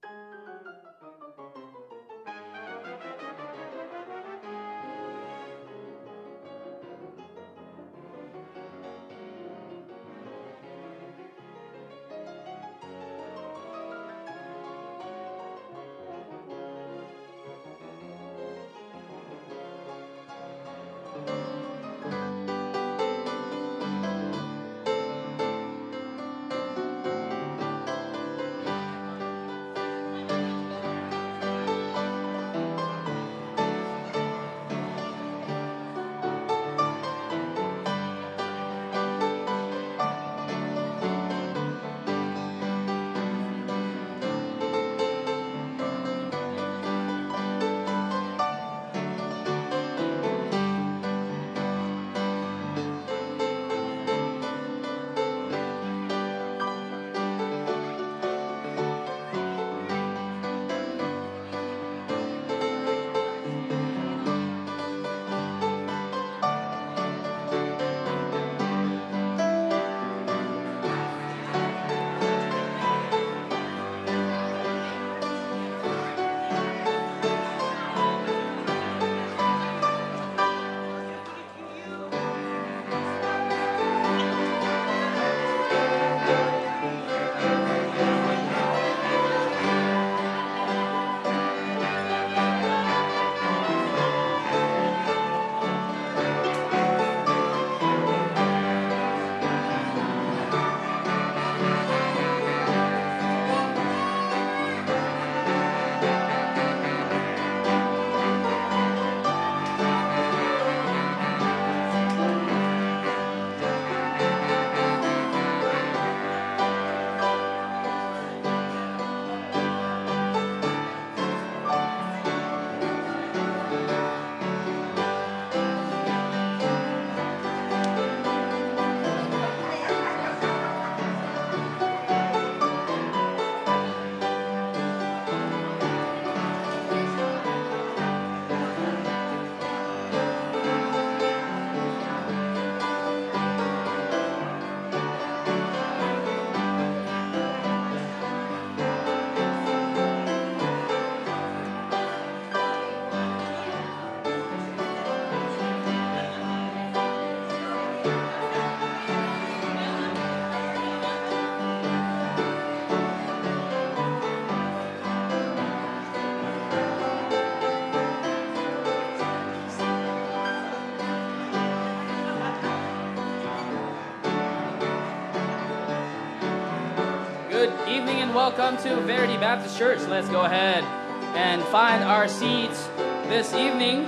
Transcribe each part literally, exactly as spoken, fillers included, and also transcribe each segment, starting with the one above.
Good evening and welcome to Verity Baptist Church. Let's go ahead and find our seats this evening.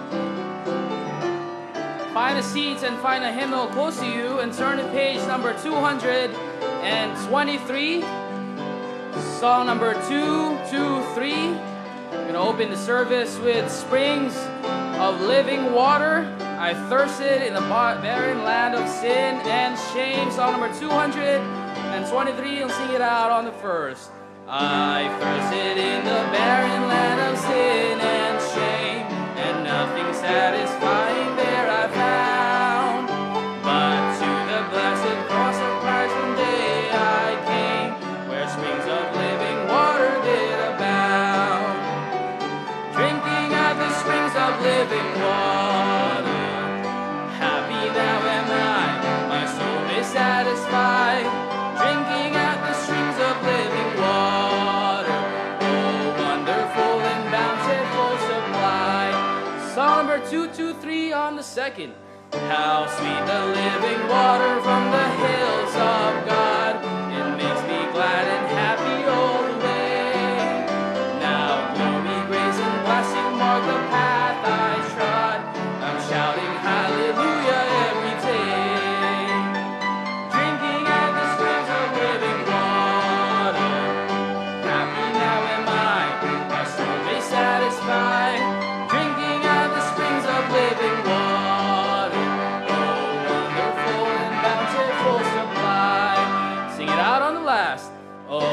Find a seat and find a hymnal close to you and turn to page number two hundred twenty-three. Song number two two three. We're going to open the service with Springs of Living Water. I thirsted in the barren land of sin and shame. Song number two hundred twenty-three, and sing it out on the first. I thirsted in the barren land of sin and shame, and nothing satisfying there I found. But to the blessed cross of Christ one day I came, where springs of living water did abound. Drinking at the springs of living water, happy now am I, my soul is satisfied. Drinking at the streams of living water, oh, wonderful and bountiful supply. Song number two two three on the second. How sweet the living water from the hills of God. It makes me glad and happy all the way. Now glory, grace, and blessing mark the path I trod. I'm shouting hallelujah every day. Drinking at the springs of living water, oh, wonderful and bountiful supply. Sing it out on the last. Oh,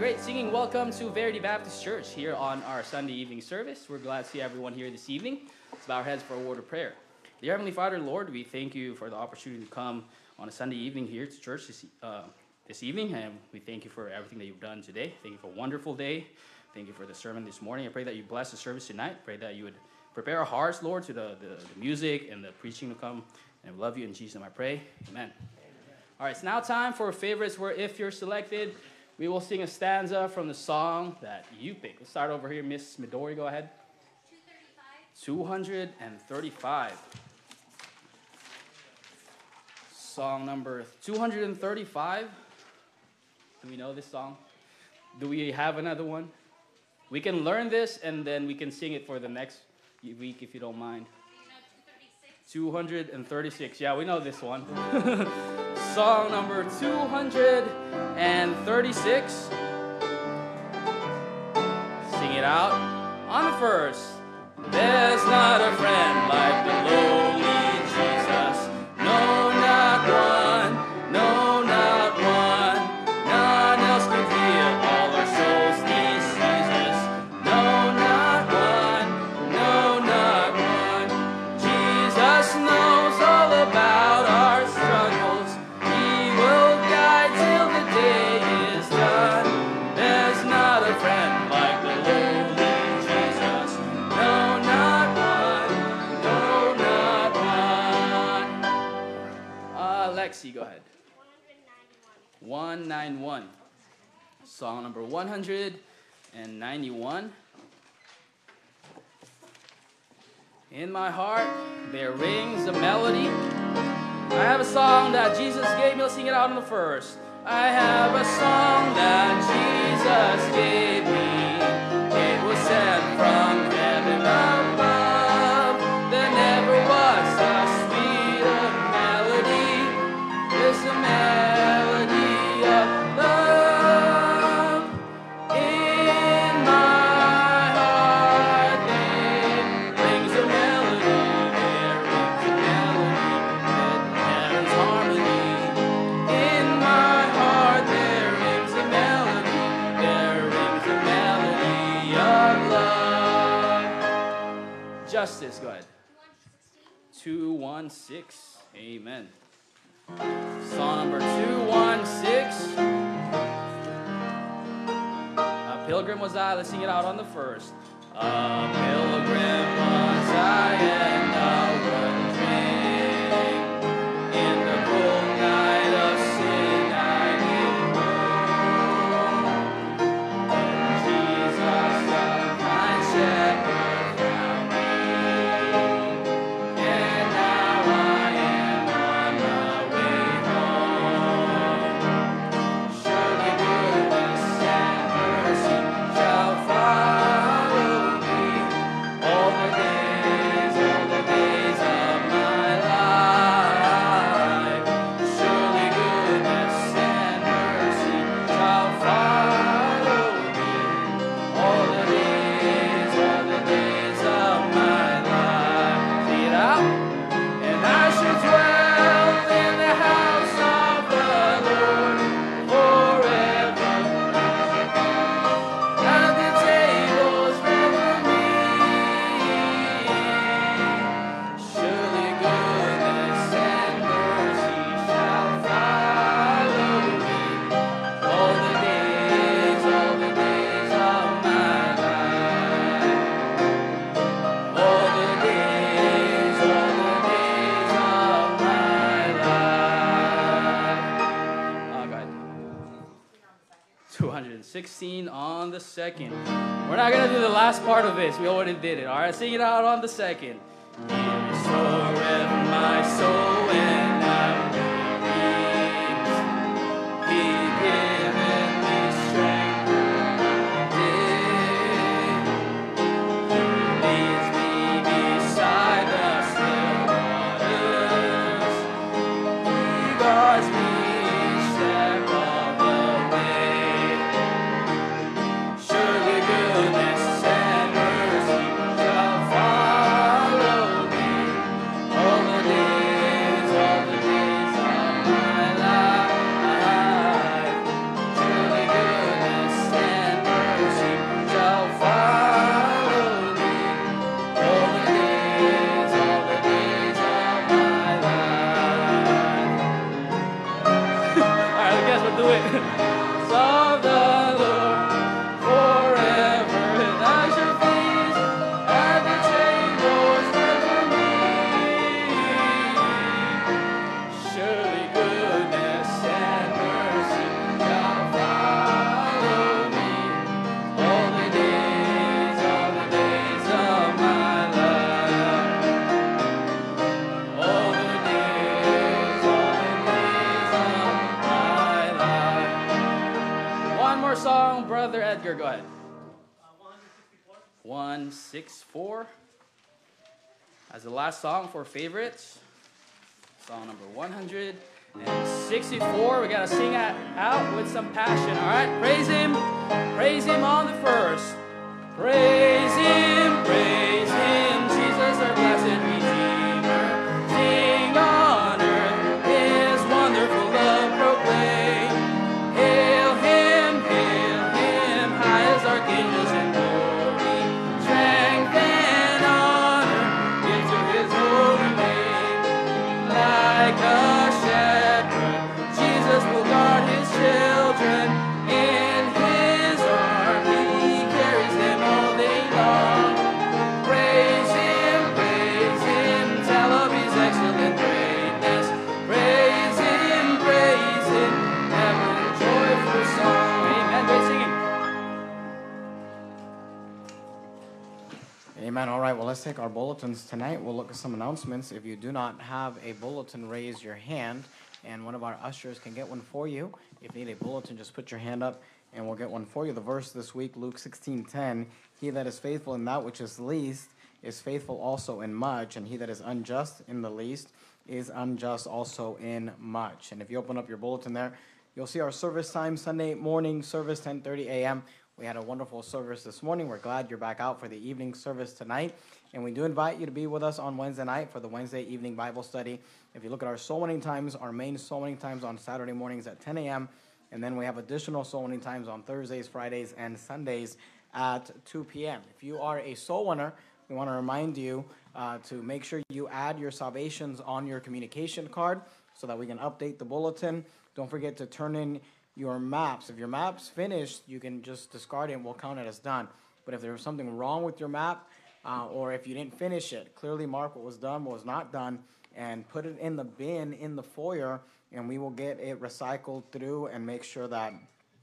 great singing. Welcome to Verity Baptist Church here on our Sunday evening service. We're glad to see everyone here this evening. Let's bow our heads for a word of prayer. Dear Heavenly Father, Lord, we thank you for the opportunity to come on a Sunday evening here to church this, uh, this evening, and we thank you for everything that you've done today. Thank you for a wonderful day. Thank you for the sermon this morning. I pray that you bless the service tonight. Pray that you would prepare our hearts, Lord, to the, the, the music and the preaching to come. And we love you in Jesus' name I pray. Amen. Amen. All right, it's now time for favorites, where if you're selected, we will sing a stanza from the song that you pick. Let's start over here. Miss Midori, go ahead. two thirty-five. Song number two thirty-five. Do we know this song? Do we have another one? We can learn this, and then we can sing it for the next week, if you don't mind. two thirty-six. Yeah, we know this one. Song number two thirty-six. Sing it out on the first. There's not a friend like the lowly Jesus. No, not one. No, not one. None else can heal all our souls' diseases. No, not one. No, not one. Jesus knows all about our struggles. He will guide till the day is done. There's not a friend like the lowly Jesus. No, not one. No, not one. Uh, Lexi, go ahead. one ninety-one. Song number one ninety-one. In my heart, there rings a melody. I have a song that Jesus gave me. Let's sing it out in the first. I have a song that Jesus gave me. It was sent from heaven above. There never was a sweeter melody. It's a melody of love. In my heart there rings a melody. There rings a melody that heaven's harmony. In my heart there rings a melody. There rings a melody of love. Justice, go ahead. two one six. Amen. Song number two sixteen. A pilgrim was I. Let's sing it out on the first. A pilgrim was I and I wandering in the cold night of sin I did roam. But Jesus, the kind shepherd, found me, and now I am on the way home. Surely goodness and mercy shall follow me all the days, all the days of my life. Surely goodness and mercy shall follow me all the days, all the days of my life. Sing it out. And I should dwell in the house of the Lord forever. And the tables spread for me. Surely goodness and mercy shall follow me all the days, all the days of my life. All the days, all the days of my life. Oh, go ahead. two sixteen on the second. We're not going to do the last part of this. We already did it. All right, sing it out on the second. He restored my soul when I'm weak. He given me strength day. He leads me beside the still waters. He guards me each step of the way. Surely goodness and mercy shall follow me all the days, song, Brother Edgar? Go ahead. one sixty-four. As the last song for favorites, song number one hundred sixty-four. We gotta sing it out with some passion. All right, praise Him, praise Him on the first. Praise Him, praise Him, Jesus our blessed Redeemer. Sing on earth His wonderful love proclaim. Hail Him, hail Him, high as archangels in glory. Strength and honor give to His holy name. Like a shepherd, Jesus will guard His children. In His arm He carries them all day long. Praise Him, praise Him, tell of His excellent greatness. Praise Him, praise Him, ever a joyful song. Amen. Great singing. Amen. All right, well, let's take our bulletins tonight. We'll look at some announcements. If you do not have a bulletin, raise your hand, and one of our ushers can get one for you. If you need a bulletin, just put your hand up, and we'll get one for you. The verse this week, Luke sixteen ten, he that is faithful in that which is least is faithful also in much, and he that is unjust in the least is unjust also in much. And if you open up your bulletin there, you'll see our service time, Sunday morning service, ten thirty a.m. We had a wonderful service this morning. We're glad you're back out for the evening service tonight. And we do invite you to be with us on Wednesday night for the Wednesday evening Bible study. If you look at our soul winning times, our main soul winning times on Saturday mornings at ten a.m. And then we have additional soul winning times on Thursdays, Fridays, and Sundays at two p.m. If you are a soul winner, we want to remind you uh, to make sure you add your salvations on your communication card so that we can update the bulletin. Don't forget to turn in your maps. If your map's finished, you can just discard it and we'll count it as done. But if there's something wrong with your map, uh, or if you didn't finish it, clearly mark what was done, what was not done, and put it in the bin in the foyer, and we will get it recycled through and make sure that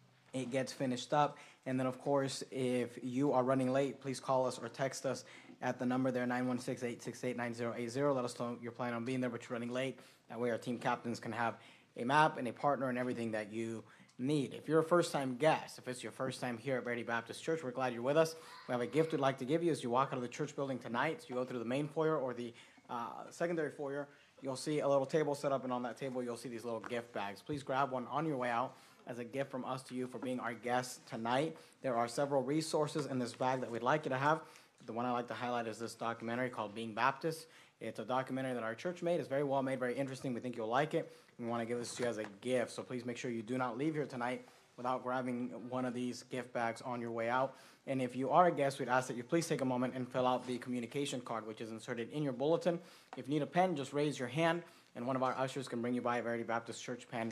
it gets finished up. And then, of course, if you are running late, please call us or text us at the number there, nine one six, eight six eight, nine zero eight zero. Let us know you're planning on being there, but you're running late. That way our team captains can have a map and a partner and everything that you need. If you're a first-time guest, if it's your first time here at Verity Baptist Church, we're glad you're with us. We have a gift we'd like to give you as you walk out of the church building tonight. So you go through the main foyer or the uh, secondary foyer, you'll see a little table set up, and on that table you'll see these little gift bags. Please grab one on your way out as a gift from us to you for being our guest tonight. There are several resources in this bag that we'd like you to have. The one I like to highlight is this documentary called Being Baptist. It's a documentary that our church made. It's very well made, very interesting. We think you'll like it. We want to give this to you as a gift. So please make sure you do not leave here tonight without grabbing one of these gift bags on your way out. And if you are a guest, we'd ask that you please take a moment and fill out the communication card, which is inserted in your bulletin. If you need a pen, just raise your hand, and one of our ushers can bring you by a Verity Baptist Church pen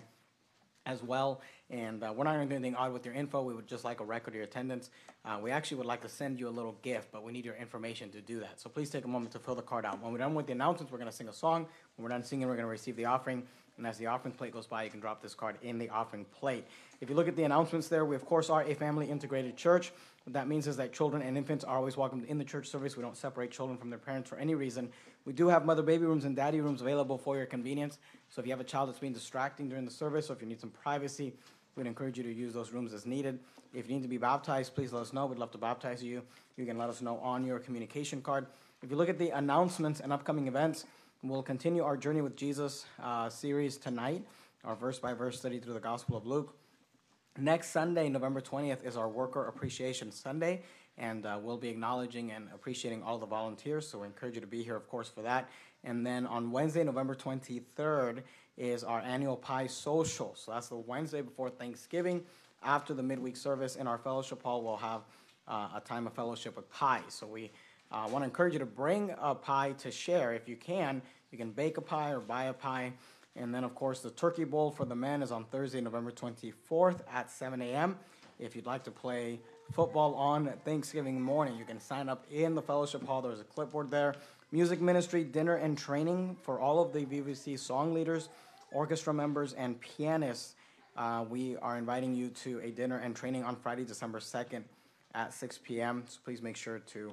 as well. And uh, we're not going to do anything odd with your info. We would just like a record of your attendance. Uh, we actually would like to send you a little gift, but we need your information to do that. So please take a moment to fill the card out. When we're done with the announcements, we're going to sing a song. When we're done singing, we're going to receive the offering. And as the offering plate goes by, you can drop this card in the offering plate. If you look at the announcements there, we, of course, are a family integrated church. What that means is that children and infants are always welcomed in the church service. We don't separate children from their parents for any reason. We do have mother baby rooms and daddy rooms available for your convenience. So if you have a child that's being distracting during the service, or if you need some privacy, we'd encourage you to use those rooms as needed. If you need to be baptized, please let us know. We'd love to baptize you. You can let us know on your communication card. If you look at the announcements and upcoming events, we'll continue our Journey with Jesus uh, series tonight, our verse-by-verse study through the Gospel of Luke. Next Sunday, November twentieth, is our Worker Appreciation Sunday, and uh, we'll be acknowledging and appreciating all the volunteers, so we encourage you to be here, of course, for that. And then on Wednesday, November twenty-third, is our annual Pie Social. So that's the Wednesday before Thanksgiving. After the midweek service in our fellowship hall, we'll have uh, a time of fellowship with pie. So we uh, want to encourage you to bring a pie to share. If you can, you can bake a pie or buy a pie. And then, of course, the turkey bowl for the men is on Thursday, November twenty-fourth at seven a.m. If you'd like to play football on Thanksgiving morning, you can sign up in the fellowship hall. There's a clipboard there. Music ministry, dinner and training for all of the V V C song leaders, orchestra members, and pianists. Uh, we are inviting you to a dinner and training on Friday, December second at six p.m. So please make sure to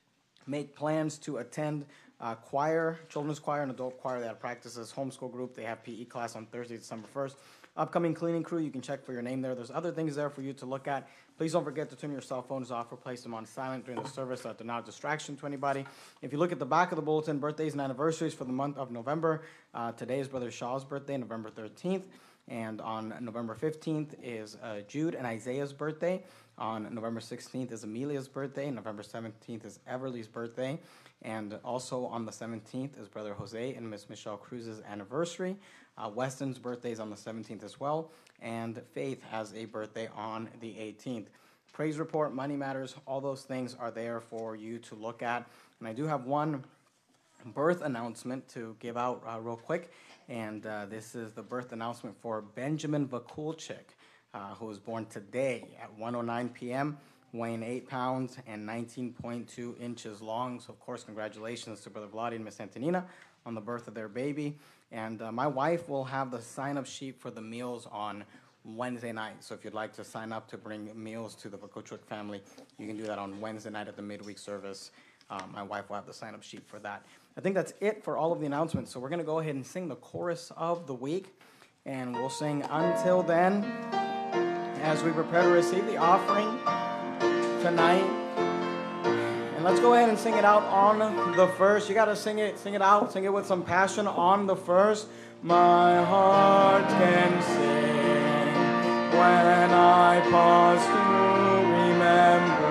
make plans to attend uh, choir, children's choir, and adult choir. They have practices, homeschool group. They have P E class on Thursday, December first. upcoming cleaning crew. You can check for your name there. There's other things there for you to look at. Please don't forget to turn your cell phones off or place them on silent during the service so that they're not a distraction to anybody. If you look at the back of the bulletin, birthdays and anniversaries for the month of November. Uh, today is Brother Shaw's birthday, November thirteenth. And on November fifteenth is uh, Jude and Isaiah's birthday. On November sixteenth is Amelia's birthday. November seventeenth is Everly's birthday. And also on the seventeenth is Brother Jose and Miss Michelle Cruz's anniversary. Uh, Weston's birthday is on the seventeenth as well. And Faith has a birthday on the eighteenth. Praise report, money matters, all those things are there for you to look at. And I do have one birth announcement to give out uh, real quick. And uh, this is the birth announcement for Benjamin Vakulchik, uh, who was born today at one oh nine p.m., weighing eight pounds and nineteen point two inches long. So, of course, congratulations to Brother Vladi and Miss Antonina on the birth of their baby. And uh, my wife will have the sign-up sheet for the meals on Wednesday night. So if you'd like to sign up to bring meals to the Vakulchik family, you can do that on Wednesday night at the midweek service. Um, my wife will have the sign-up sheet for that. I think that's it for all of the announcements. So we're going to go ahead and sing the chorus of the week. And we'll sing Until Then as we prepare to receive the offering tonight. And let's go ahead and sing it out on the first. You got to sing it, sing it out, sing it with some passion on the first. My heart can sing when I pause to remember.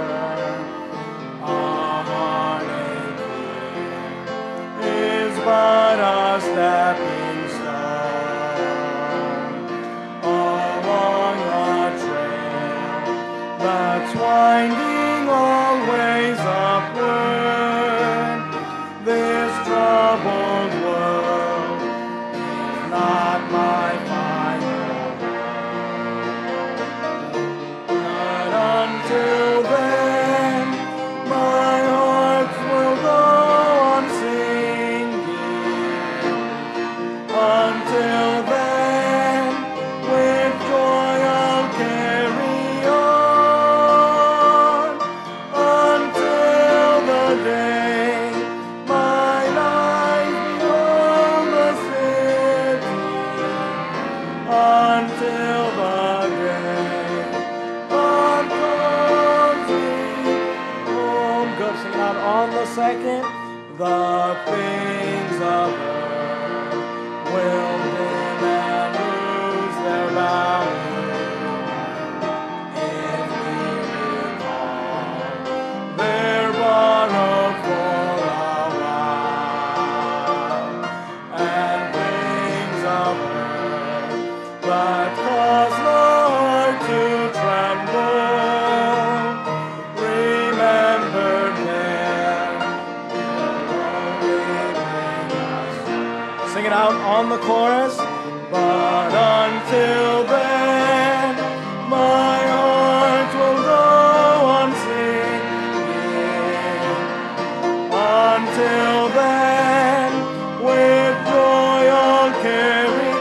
A heartache is but a stepping stone along a trail that's winding always upward. This troubled world is not my final word. But until then, my heart will go on singing. Until then, with joy I'll carry on. Until the day my life beyond the city. Until the day God calls me home. Good, sing it out on the second. The things of earth will dim and lose their value if we recall they're borrowed for a while. And things of earth that cause Lord to tremble, remembered then will only bring us. Sing it out on the chorus. But until then, my heart will go on singing. Until then, with joy I'll carry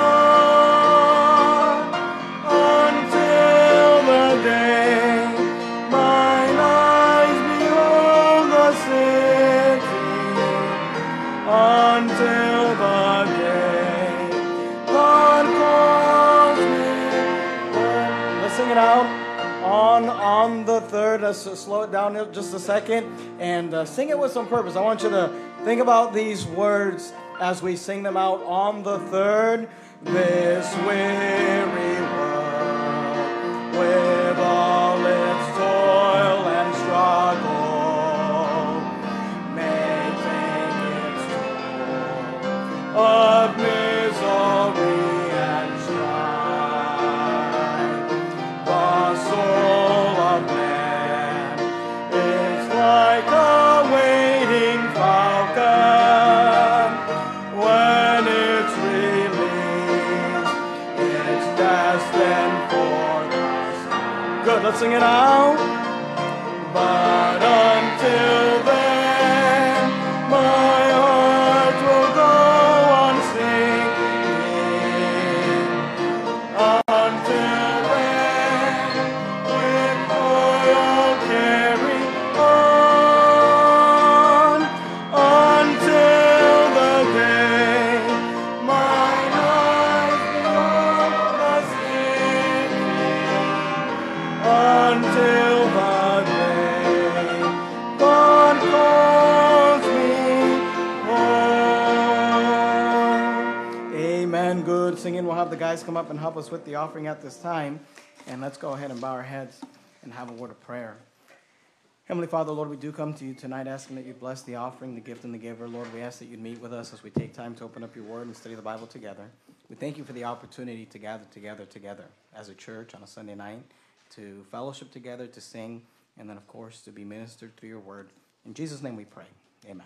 on. Until the day my lies behold the city. Until the day God calls me home. Let's sing it out on on the third. Let's uh, slow it down just a second and uh, sing it with some purpose. I want you to think about these words as we sing them out on the third. This weary world with all its toil and struggle may take its toll of misery and strife. The soul of man is like a waiting falcon. When it's released, it's destined for the sky. Good, let's sing it out. But until then, my heart will go on singing. Until then, with joy I'll carry on. Until the day my life belongs until the day God calls me home. Amen. Good singing. We'll have the guys come up and help us with the offering at this time. And let's go ahead and bow our heads and have a word of prayer. Heavenly Father, Lord, we do come to you tonight asking that you bless the offering, the gift, and the giver. Lord, we ask that you'd meet with us as we take time to open up your word and study the Bible together. We thank you for the opportunity to gather together together as a church on a Sunday night, to fellowship together, to sing, and then, of course, to be ministered through your word. In Jesus' name we pray. Amen.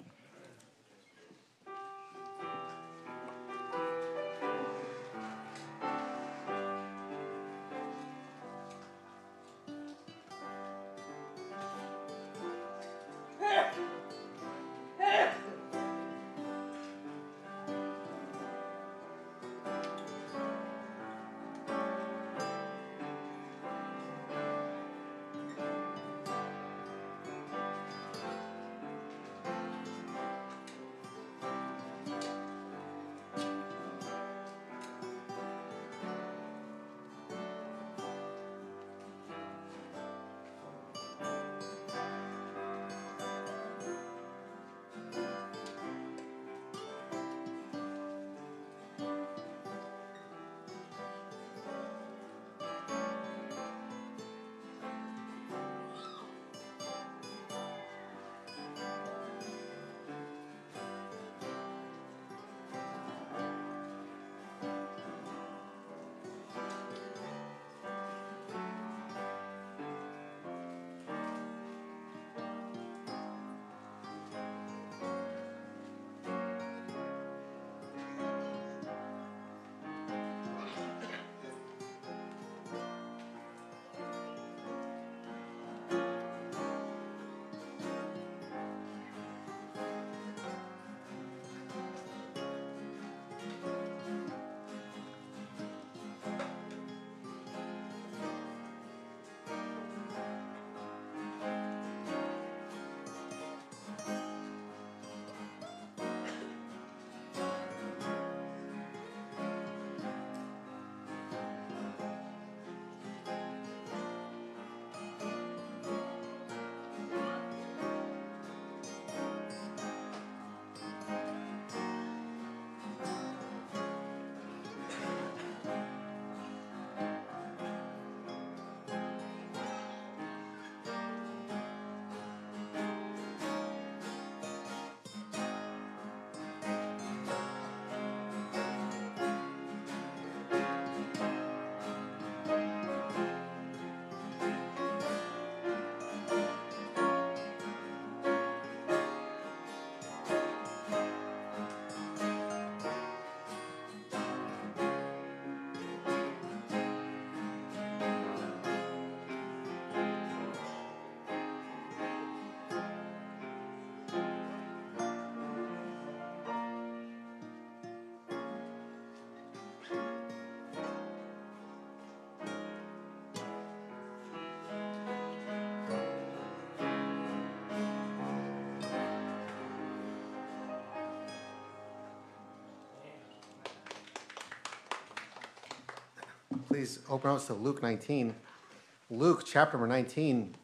Please open us to Luke nineteen. Luke chapter number nineteen.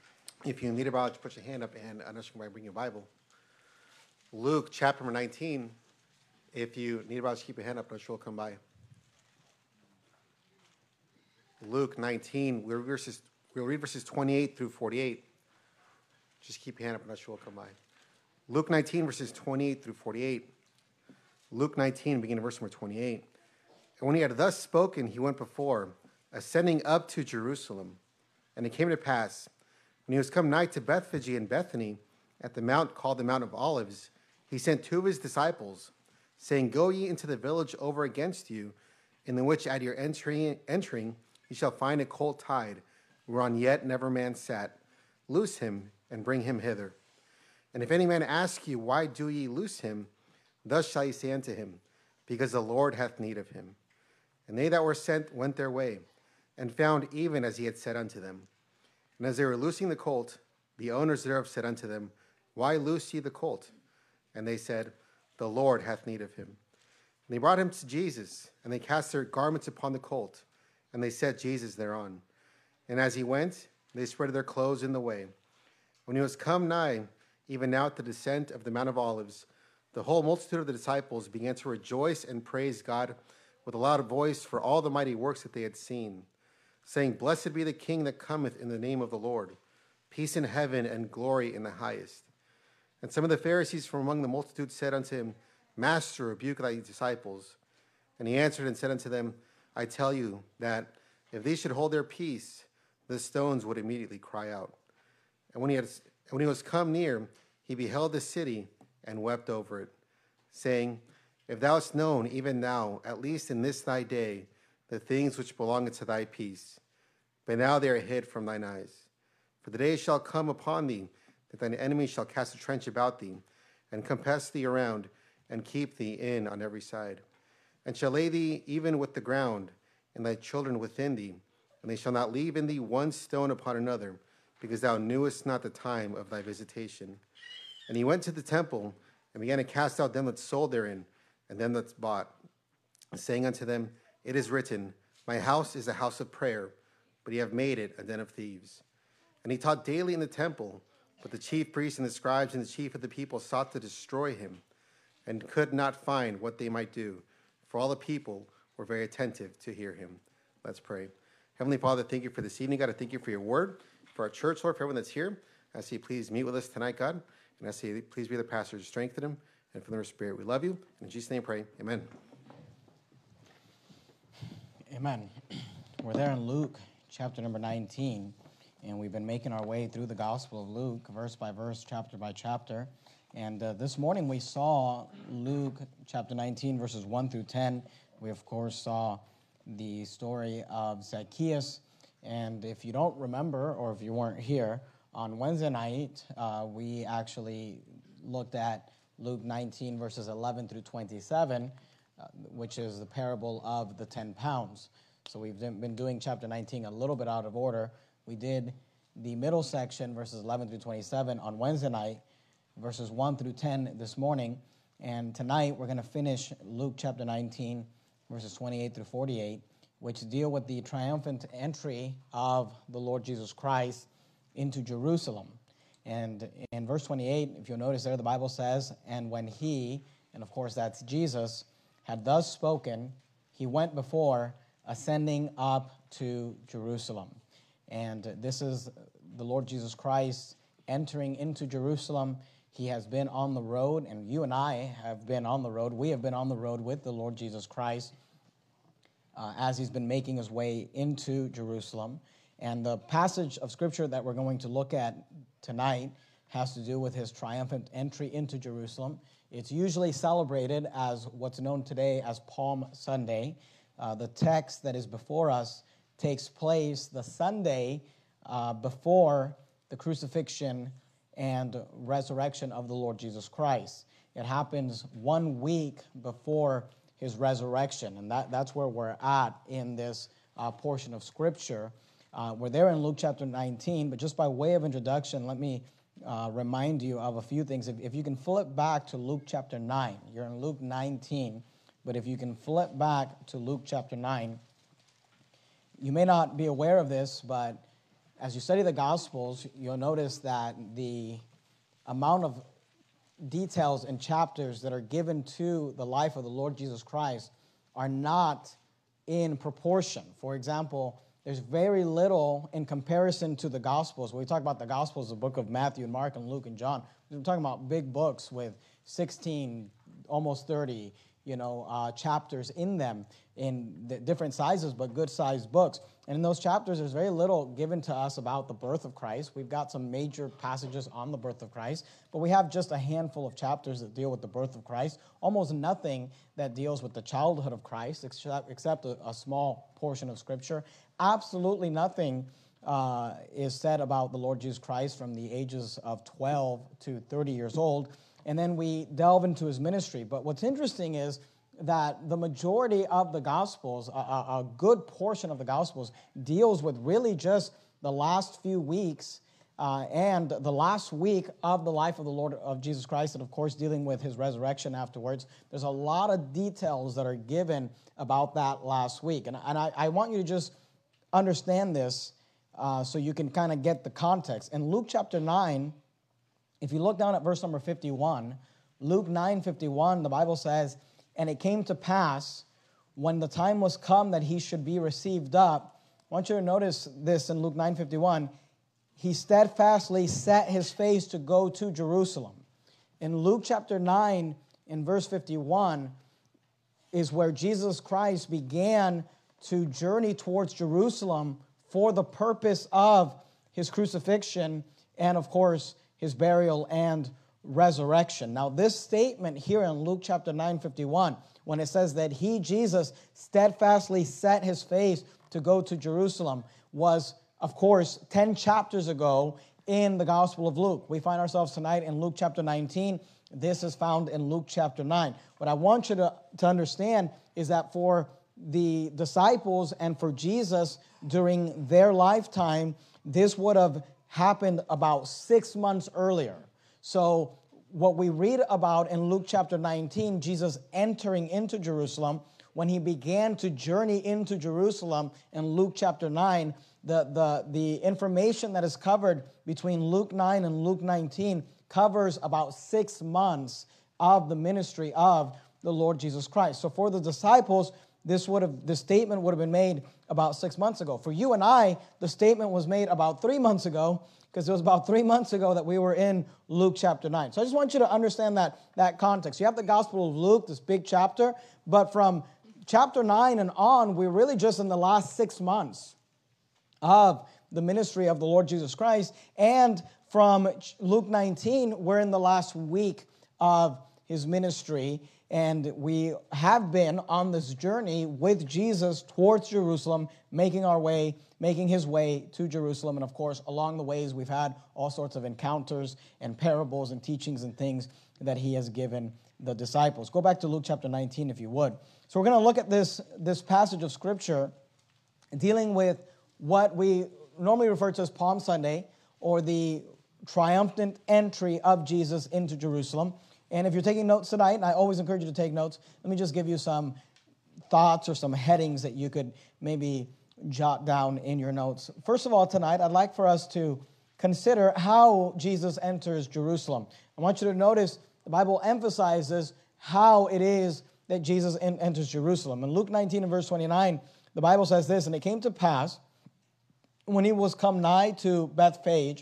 If you need a Bible, put your hand up and I'm just going to bring your Bible. Luke chapter number nineteen. If you need a Bible, keep your hand up and we'll come by. Luke nineteen. We'll read verses, we'll read verses twenty-eight through forty-eight. Just keep your hand up and we'll come by. Luke nineteen, verses twenty-eight through forty-eight. Luke nineteen, beginning verse number twenty-eight. And when he had thus spoken, he went before, ascending up to Jerusalem. And it came to pass, when he was come nigh to Bethphage and Bethany, at the mount called the Mount of Olives, he sent two of his disciples, saying, Go ye into the village over against you, in the which at your entering, entering ye shall find a colt tied, whereon yet never man sat. Loose him, and bring him hither. And if any man ask you, Why do ye loose him? Thus shall ye say unto him, Because the Lord hath need of him. And they that were sent went their way, and found even as he had said unto them. And as they were loosing the colt, the owners thereof said unto them, Why loose ye the colt? And they said, The Lord hath need of him. And they brought him to Jesus, and they cast their garments upon the colt, and they set Jesus thereon. And as he went, They spread their clothes in the way. When he was come nigh, even now at the descent of the Mount of Olives, the whole multitude of the disciples began to rejoice and praise God with a loud voice for all the mighty works that they had seen, saying, Blessed be the King that cometh in the name of the Lord, peace in heaven and glory in the highest. And some of the Pharisees from among the multitude said unto him, Master, rebuke thy disciples. And he answered and said unto them, I tell you that if these should hold their peace, the stones would immediately cry out. And when he had, when he was come near, he beheld the city and wept over it, saying, If thou hadst known, even now, at least in this thy day, the things which belong unto thy peace, but now they are hid from thine eyes. For the day shall come upon thee, that thine enemy shall cast a trench about thee, and compass thee around, and keep thee in on every side, and shall lay thee even with the ground, and thy children within thee, and they shall not leave in thee one stone upon another, because thou knewest not the time of thy visitation. And he went to the temple, and began to cast out them that sold therein, and them that bought, saying unto them, It is written, My house is a house of prayer, but ye have made it a den of thieves. And he taught daily in the temple, but the chief priests and the scribes and the chief of the people sought to destroy him, and could not find what they might do, for all the people were very attentive to hear him. Let's pray. Heavenly Father, thank you for this evening, God. I thank you for your word, for our church, Lord, for everyone that's here. I ask you please meet with us tonight, God, and I ask you please be the pastor to strengthen him, and from the Spirit we love you. And in Jesus' name pray, amen. Amen. We're there in Luke chapter number nineteen, and we've been making our way through the Gospel of Luke, verse by verse, chapter by chapter. And uh, this morning we saw Luke chapter nineteen, verses one through ten. We, of course, saw the story of Zacchaeus. And if you don't remember, or if you weren't here, on Wednesday night, uh, we actually looked at Luke nineteen, verses eleven through twenty-seven, uh, which is the parable of the ten pounds. So we've been doing chapter nineteen a little bit out of order. We did the middle section, verses eleven through twenty-seven, on Wednesday night, verses one through ten this morning. And tonight we're going to finish Luke chapter nineteen, verses twenty-eight through forty-eight, which deal with the triumphant entry of the Lord Jesus Christ into Jerusalem. And in verse twenty-eight, if you'll notice there, the Bible says, And when he, and of course that's Jesus, had thus spoken, he went before, ascending up to Jerusalem. And this is the Lord Jesus Christ entering into Jerusalem. He has been on the road, and you and I have been on the road. We have been on the road with the Lord Jesus Christ uh, as he's been making his way into Jerusalem. And the passage of Scripture that we're going to look at tonight has to do with his triumphant entry into Jerusalem. It's usually celebrated as what's known today as Palm Sunday. Uh, the text that is before us takes place the Sunday uh, before the crucifixion and resurrection of the Lord Jesus Christ. It happens one week before his resurrection, and that, that's where we're at in this uh, portion of Scripture. Uh, we're there in Luke chapter nineteen, but just by way of introduction, let me uh, remind you of a few things. If, if you can flip back to Luke chapter nine, you're in Luke nineteen, but if you can flip back to Luke chapter nine, you may not be aware of this, but as you study the Gospels, you'll notice that the amount of details and chapters that are given to the life of the Lord Jesus Christ are not in proportion. For example, there's very little in comparison to the Gospels. When we talk about the Gospels, the book of Matthew and Mark and Luke and John, we're talking about big books with sixteen, almost thirty, you know, uh, chapters in them, in the different sizes, but good-sized books. And in those chapters, there's very little given to us about the birth of Christ. We've got some major passages on the birth of Christ, but we have just a handful of chapters that deal with the birth of Christ, almost nothing that deals with the childhood of Christ, except, except a, a small portion of Scripture. Absolutely nothing uh, is said about the Lord Jesus Christ from the ages of twelve to thirty years old. And then we delve into his ministry. But what's interesting is that the majority of the Gospels, a, a good portion of the Gospels, deals with really just the last few weeks uh, and the last week of the life of the Lord of Jesus Christ, and of course dealing with his resurrection afterwards. There's a lot of details that are given about that last week. And, and I, I want you to just understand this uh, so you can kind of get the context. In Luke chapter nine, if you look down at verse number fifty-one, Luke nine fifty-one, the Bible says, "And it came to pass, when the time was come that he should be received up," I want you to notice this in Luke nine fifty-one, "he steadfastly set his face to go to Jerusalem." In Luke chapter nine, in verse fifty-one, is where Jesus Christ began to journey towards Jerusalem for the purpose of his crucifixion and, of course, his burial and resurrection. Now, this statement here in Luke chapter nine fifty-one, when it says that he, Jesus, steadfastly set his face to go to Jerusalem, was, of course, ten chapters ago in the Gospel of Luke. We find ourselves tonight in Luke chapter nineteen. This is found in Luke chapter nine. What I want you to, to understand is that for the disciples and for Jesus during their lifetime, this would have happened about six months earlier. So what we read about in Luke chapter nineteen, Jesus entering into Jerusalem, when he began to journey into Jerusalem in Luke chapter nine, the, the, the information that is covered between Luke nine and Luke nineteen covers about six months of the ministry of the Lord Jesus Christ. So for the disciples, this would have the statement would have been made about six months ago. For you and I, the statement was made about three months ago, because it was about three months ago that we were in Luke chapter nine. So I just want you to understand that, that context. You have the Gospel of Luke, this big chapter, but from chapter nine and on, we're really just in the last six months of the ministry of the Lord Jesus Christ. And from Luke nineteen, we're in the last week of his ministry. And we have been on this journey with Jesus towards Jerusalem, making our way, making his way to Jerusalem. And of course, along the ways, we've had all sorts of encounters and parables and teachings and things that he has given the disciples. Go back to Luke chapter nineteen, if you would. So we're going to look at this, this passage of Scripture dealing with what we normally refer to as Palm Sunday, or the triumphant entry of Jesus into Jerusalem. And if you're taking notes tonight, and I always encourage you to take notes, let me just give you some thoughts or some headings that you could maybe jot down in your notes. First of all, tonight, I'd like for us to consider how Jesus enters Jerusalem. I want you to notice the Bible emphasizes how it is that Jesus en- enters Jerusalem. In Luke nineteen and verse twenty-nine, the Bible says this, "And it came to pass, when he was come nigh to Bethphage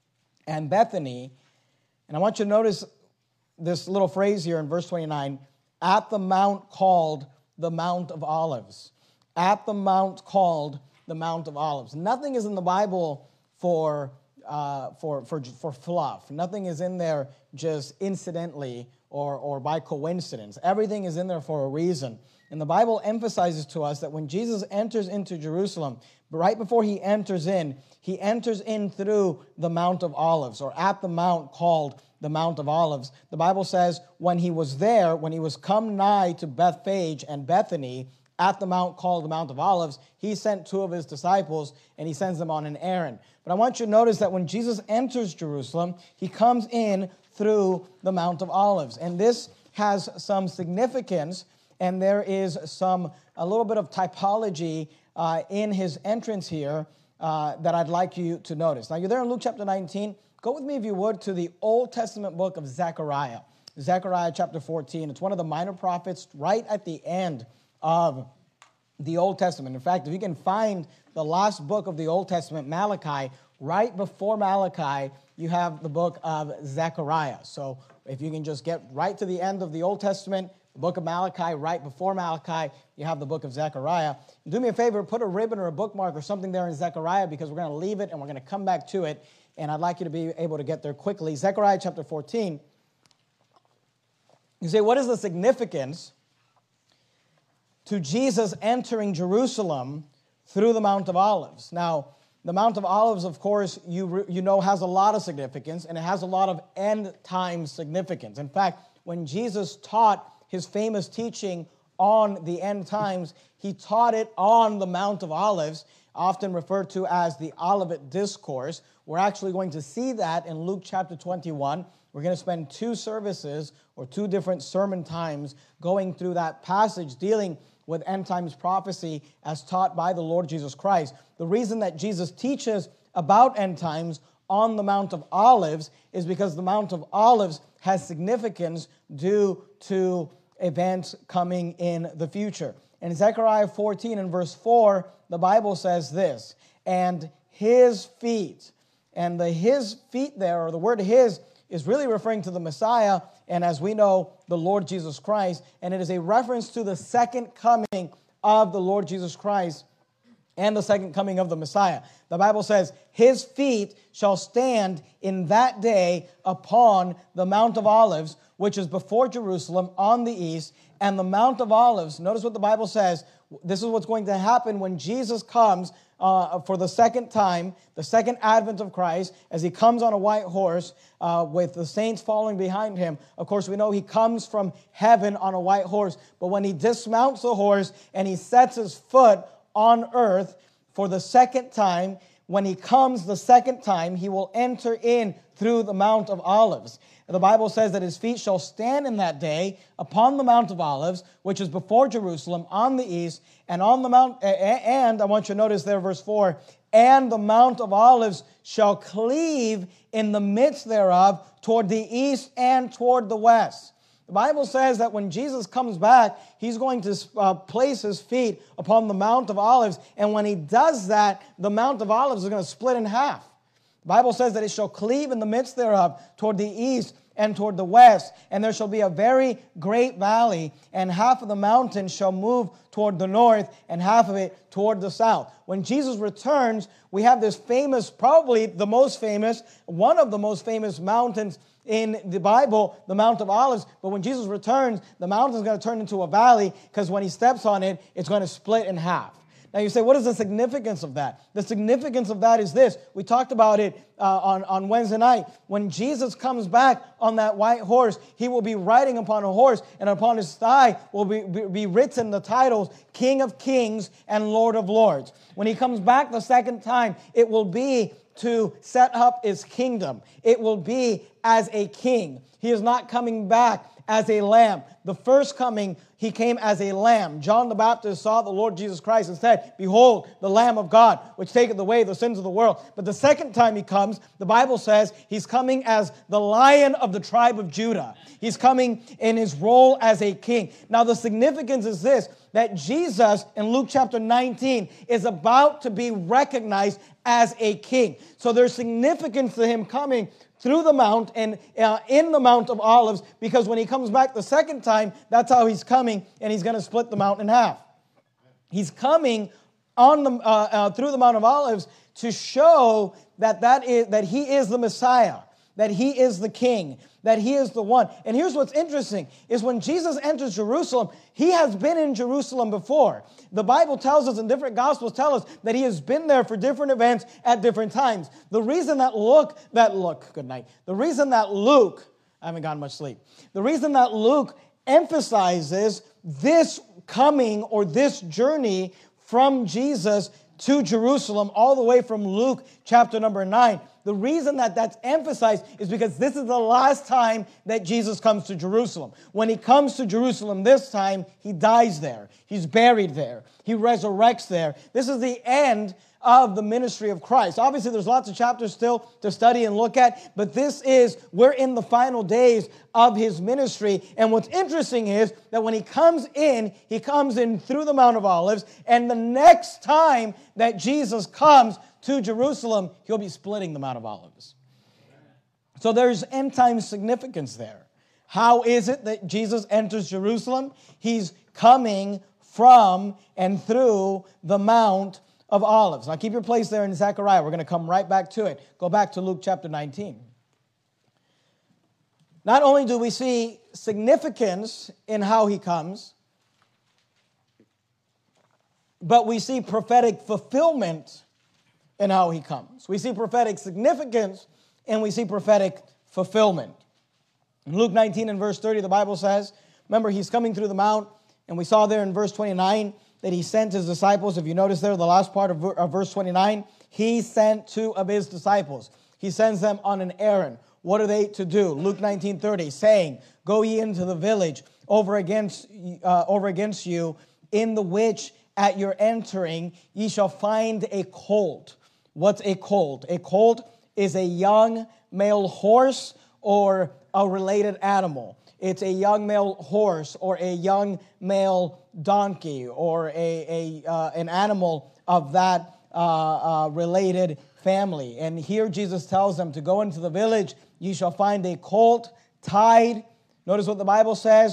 and Bethany," and I want you to notice this little phrase here in verse twenty-nine, "at the mount called the Mount of Olives." At the mount called the Mount of Olives. Nothing is in the Bible for, uh, for, for, for fluff. Nothing is in there just incidentally or, or by coincidence. Everything is in there for a reason. And the Bible emphasizes to us that when Jesus enters into Jerusalem, right before he enters in, he enters in through the Mount of Olives, or at the mount called the Mount of Olives. The Bible says when he was there, when he was come nigh to Bethphage and Bethany, at the mount called the Mount of Olives, he sent two of his disciples, and he sends them on an errand. But I want you to notice that when Jesus enters Jerusalem, he comes in through the Mount of Olives. And this has some significance, and there is some, a little bit of typology uh, in his entrance here uh, that I'd like you to notice. Now, you're there in Luke chapter nineteen. Go with me, if you would, to the Old Testament book of Zechariah. Zechariah chapter fourteen. It's one of the minor prophets right at the end of the Old Testament. In fact, if you can find the last book of the Old Testament, Malachi, right before Malachi, you have the book of Zechariah. So if you can just get right to the end of the Old Testament, the book of Malachi, right before Malachi, you have the book of Zechariah. Do me a favor, put a ribbon or a bookmark or something there in Zechariah, because we're going to leave it and we're going to come back to it. And I'd like you to be able to get there quickly. Zechariah chapter fourteen. You say, what is the significance to Jesus entering Jerusalem through the Mount of Olives? Now, the Mount of Olives, of course, you, you know, has a lot of significance, and it has a lot of end-time significance. In fact, when Jesus taught his famous teaching on the end times, he taught it on the Mount of Olives, often referred to as the Olivet Discourse. We're actually going to see that in Luke chapter twenty-one. We're going to spend two services or two different sermon times going through that passage, dealing with end times prophecy as taught by the Lord Jesus Christ. The reason that Jesus teaches about end times on the Mount of Olives is because the Mount of Olives has significance due to events coming in the future. In Zechariah fourteen and verse four, the Bible says this, and his feet, and the his feet there, or the word his, is really referring to the Messiah, and as we know, the Lord Jesus Christ, and it is a reference to the second coming of the Lord Jesus Christ and the second coming of the Messiah. The Bible says, his feet shall stand in that day upon the Mount of Olives, which is before Jerusalem on the east, and the Mount of Olives, notice what the Bible says, this is what's going to happen when Jesus comes uh, for the second time, the second advent of Christ, as he comes on a white horse uh, with the saints following behind him. Of course, we know he comes from heaven on a white horse, but when he dismounts the horse and he sets his foot on earth for the second time, when he comes the second time, he will enter in through the Mount of Olives. The Bible says that his feet shall stand in that day upon the Mount of Olives, which is before Jerusalem on the east, and on the mount, and I want you to notice there, verse four, and the Mount of Olives shall cleave in the midst thereof toward the east and toward the west. The Bible says that when Jesus comes back, he's going to uh, place his feet upon the Mount of Olives, and when he does that, the Mount of Olives is going to split in half. The Bible says that it shall cleave in the midst thereof toward the east and toward the west, and there shall be a very great valley, and half of the mountain shall move toward the north, and half of it toward the south. When Jesus returns, we have this famous, probably the most famous, one of the most famous mountains in the Bible, the Mount of Olives. But when Jesus returns, the mountain is going to turn into a valley, because when he steps on it, it's going to split in half. Now you say, what is the significance of that? The significance of that is this. We talked about it uh, on, on Wednesday night. When Jesus comes back on that white horse, he will be riding upon a horse, and upon his thigh will be, be, be written the titles King of Kings and Lord of Lords. When he comes back the second time, it will be to set up his kingdom. It will be as a king. He is not coming back as a lamb. The first coming, he came as a lamb. John the Baptist saw the Lord Jesus Christ and said, behold, the Lamb of God, which taketh away the sins of the world. But the second time he comes, the Bible says he's coming as the Lion of the tribe of Judah. He's coming in his role as a king. Now the significance is this, that Jesus in Luke chapter nineteen is about to be recognized as a king. So there's significance to him coming through the mount and uh, in the Mount of Olives, because when he comes back the second time, that's how he's coming, and he's going to split the mountain in half. He's coming on the uh, uh, through the Mount of Olives to show that that is that he is the Messiah, that he is the king, that he is the one. And here's what's interesting, is when Jesus enters Jerusalem, he has been in Jerusalem before. The Bible tells us, and different Gospels tell us, that he has been there for different events at different times. The reason that Luke, that Luke, good night. The reason that Luke, I haven't gotten much sleep. The reason that Luke emphasizes this coming or this journey from Jesus to Jerusalem, all the way from Luke chapter number nine. The reason that that's emphasized is because this is the last time that Jesus comes to Jerusalem. When he comes to Jerusalem this time, he dies there. He's buried there. He resurrects there. This is the end of the ministry of Christ. Obviously, there's lots of chapters still to study and look at, but this is, we're in the final days of his ministry. And what's interesting is that when he comes in, he comes in through the Mount of Olives, and the next time that Jesus comes to Jerusalem, he'll be splitting the Mount of Olives. So there's end time significance there. How is it that Jesus enters Jerusalem? He's coming from and through the Mount of Olives. Now keep your place there in Zechariah. We're going to come right back to it. Go back to Luke chapter nineteen. Not only do we see significance in how he comes, but we see prophetic fulfillment in how he comes. We see prophetic significance and we see prophetic fulfillment. In Luke nineteen and verse thirty, the Bible says, remember, he's coming through the mount, and we saw there in verse twenty-nine that he sent his disciples. If you notice there, the last part of, of verse twenty-nine, he sent two of his disciples. He sends them on an errand. What are they to do? Luke nineteen thirty, saying, go ye into the village over against, uh, over against you, in the which at your entering ye shall find a colt. What's a colt? A colt is a young male horse or a related animal. It's a young male horse or a young male donkey or a, a uh, an animal of that uh, uh, related family. And here Jesus tells them to go into the village. Ye shall find a colt tied. Notice what the Bible says,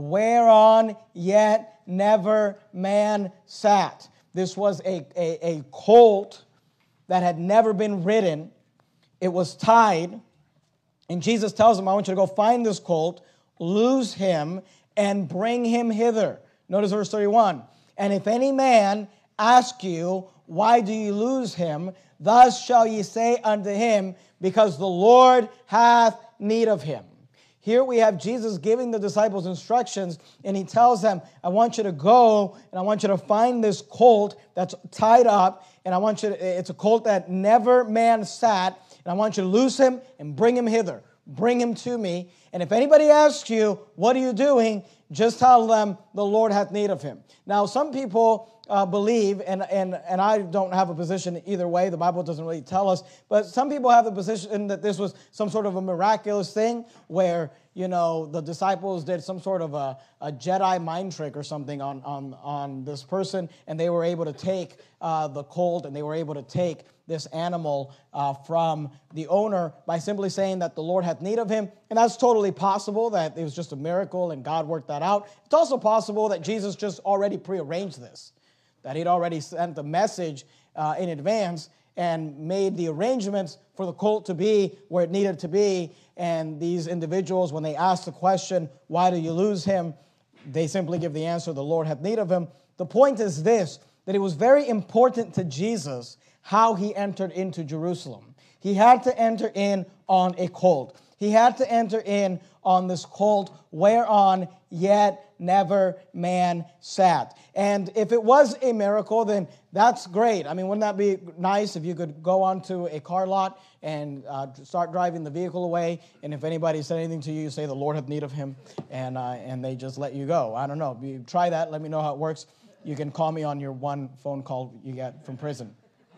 whereon yet never man sat. This was a, a, a colt that had never been ridden. It was tied. And Jesus tells them, I want you to go find this colt, loose him, and bring him hither. Notice verse thirty-one. And if any man ask you, why do you lose him? Thus shall ye say unto him, because the Lord hath need of him. Here we have Jesus giving the disciples instructions, and he tells them, I want you to go, and I want you to find this colt that's tied up, and I want you to, it's a colt that never man sat, and I want you to loose him and bring him hither. Bring him to me. And if anybody asks you, what are you doing? Just tell them the Lord hath need of him. Now, some people uh, believe, and, and, and I don't have a position either way. The Bible doesn't really tell us. But some people have the position that this was some sort of a miraculous thing where, you know, the disciples did some sort of a, a Jedi mind trick or something on, on, on this person, and they were able to take uh, the colt, and they were able to take this animal uh, from the owner by simply saying that the Lord hath need of him. And that's totally possible, that it was just a miracle and God worked that out. It's also possible that Jesus just already prearranged this, that he'd already sent the message uh, in advance and made the arrangements for the colt to be where it needed to be. And these individuals, when they ask the question, why do you lose him? They simply give the answer, the Lord hath need of him. The point is this, that it was very important to Jesus how he entered into Jerusalem. He had to enter in on a colt. He had to enter in on this colt whereon yet never man sat. And if it was a miracle, then that's great. I mean, wouldn't that be nice if you could go onto a car lot and uh, start driving the vehicle away, and if anybody said anything to you, you say the Lord hath need of him, and uh, and they just let you go. I don't know. You try that. Let me know how it works. You can call me on your one phone call you get from prison.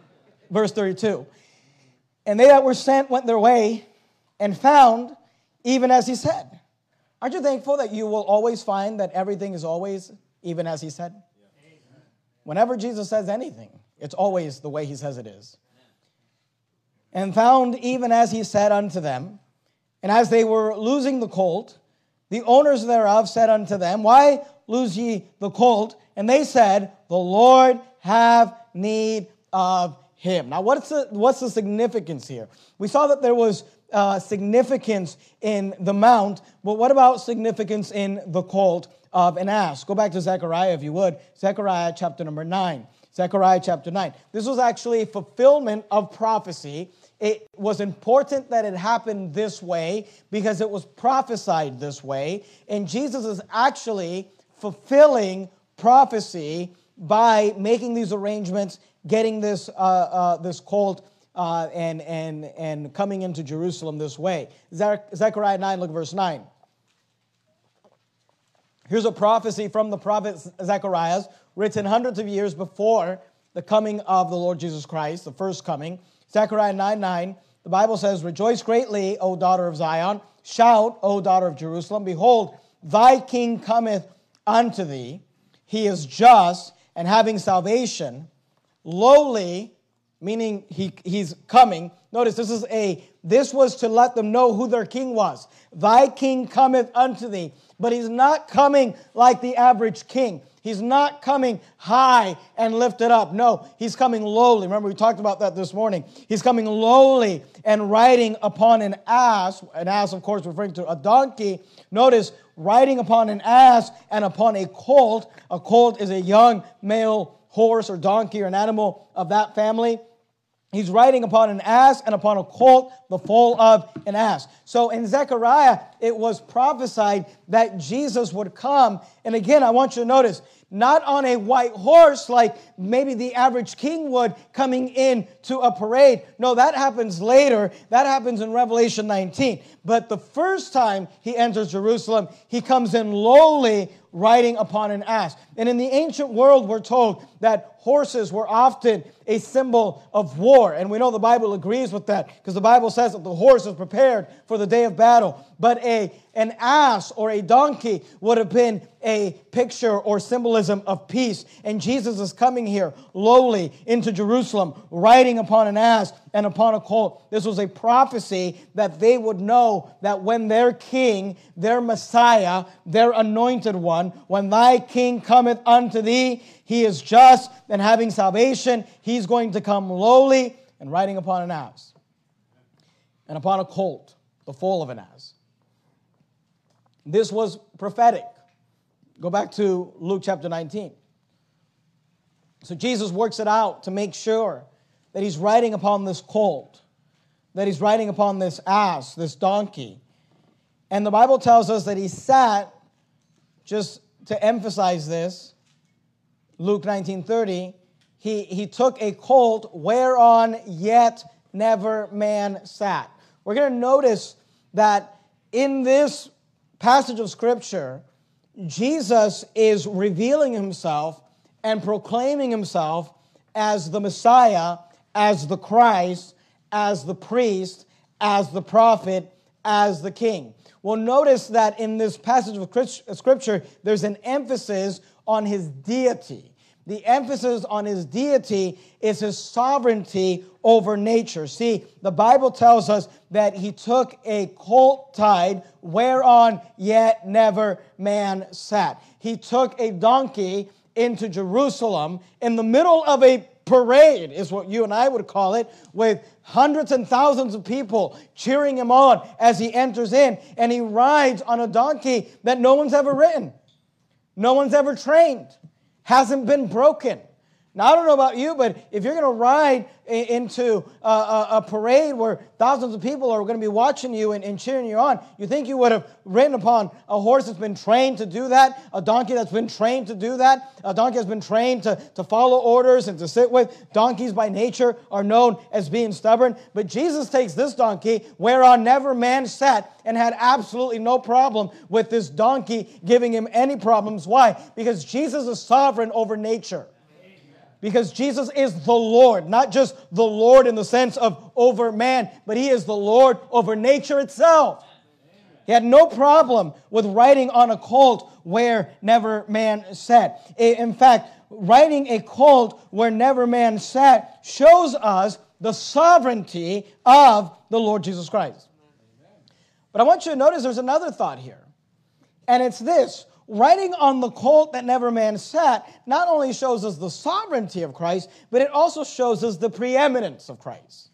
Verse thirty-two, and they that were sent went their way and found even as he said. Aren't you thankful that you will always find that everything is always even as he said? Yeah. Whenever Jesus says anything, it's always the way he says it is. And found even as he said unto them. And as they were losing the colt, the owners thereof said unto them, why lose ye the colt? And they said, the Lord have need of him. Now, what's the, what's the significance here? We saw that there was uh, significance in the mount, but what about significance in the colt of an ass? Go back to Zechariah, if you would. Zechariah chapter number nine. Zechariah chapter nine. This was actually a fulfillment of prophecy. It was important that it happened this way because it was prophesied this way, and Jesus is actually fulfilling prophecy by making these arrangements, getting this uh, uh, this colt uh, and and and coming into Jerusalem this way. Zechariah nine, look at verse nine. Here's a prophecy from the prophet Zechariah, written hundreds of years before the coming of the Lord Jesus Christ, the first coming. Zechariah nine nine, the Bible says, rejoice greatly, O daughter of Zion. Shout, O daughter of Jerusalem. Behold, thy king cometh unto thee. He is just and having salvation, lowly, meaning he, he's coming. Notice this is a, this was to let them know who their king was. Thy king cometh unto thee. But he's not coming like the average king. He's not coming high and lifted up. No, he's coming lowly. Remember, we talked about that this morning. He's coming lowly and riding upon an ass. An ass, of course, referring to a donkey. Notice, riding upon an ass and upon a colt. A colt is a young male horse or donkey or an animal of that family. He's riding upon an ass and upon a colt, the foal of an ass. So in Zechariah, it was prophesied that Jesus would come. And again, I want you to notice, not on a white horse like maybe the average king would coming in to a parade. No, that happens later. That happens in Revelation nineteen. But the first time he enters Jerusalem, he comes in lowly riding upon an ass. And in the ancient world, we're told that horses were often a symbol of war. And we know the Bible agrees with that because the Bible says that the horse is prepared for the day of battle. But a an ass or a donkey would have been a picture or symbolism of peace. And Jesus is coming here lowly into Jerusalem, riding upon an ass and upon a colt. This was a prophecy that they would know that when their king, their Messiah, their anointed one, when thy king cometh unto thee, he is just and having salvation. He's going to come lowly and riding upon an ass and upon a colt, the foal of an ass. This was prophetic. Go back to Luke chapter nineteen. So Jesus works it out to make sure that he's riding upon this colt, that he's riding upon this ass, this donkey. And the Bible tells us that he sat, just to emphasize this, Luke nineteen thirty, he, he took a colt whereon yet never man sat. We're going to notice that in this passage of Scripture, Jesus is revealing himself and proclaiming himself as the Messiah, as the Christ, as the priest, as the prophet, as the king. Well, notice that in this passage of Scripture, there's an emphasis on his deity. The emphasis on his deity is his sovereignty over nature. See, the Bible tells us that he took a colt tied whereon yet never man sat. He took a donkey into Jerusalem in the middle of a parade, is what you and I would call it, with hundreds and thousands of people cheering him on as he enters in. And he rides on a donkey that no one's ever ridden. No one's ever trained. Hasn't been broken. Now, I don't know about you, but if you're going to ride into a, a, a parade where thousands of people are going to be watching you and, and cheering you on, you think you would have ridden upon a horse that's been trained to do that, a donkey that's been trained to do that, a donkey that's been trained to, to follow orders and to sit with. Donkeys by nature are known as being stubborn, but Jesus takes this donkey whereon never man sat and had absolutely no problem with this donkey giving him any problems. Why? Because Jesus is sovereign over nature. Because Jesus is the Lord, not just the Lord in the sense of over man, but he is the Lord over nature itself. He had no problem with riding on a colt where never man sat. In fact, riding a colt where never man sat shows us the sovereignty of the Lord Jesus Christ. But I want you to notice there's another thought here. And it's this. Riding on the colt that never man sat not only shows us the sovereignty of Christ, but it also shows us the preeminence of Christ.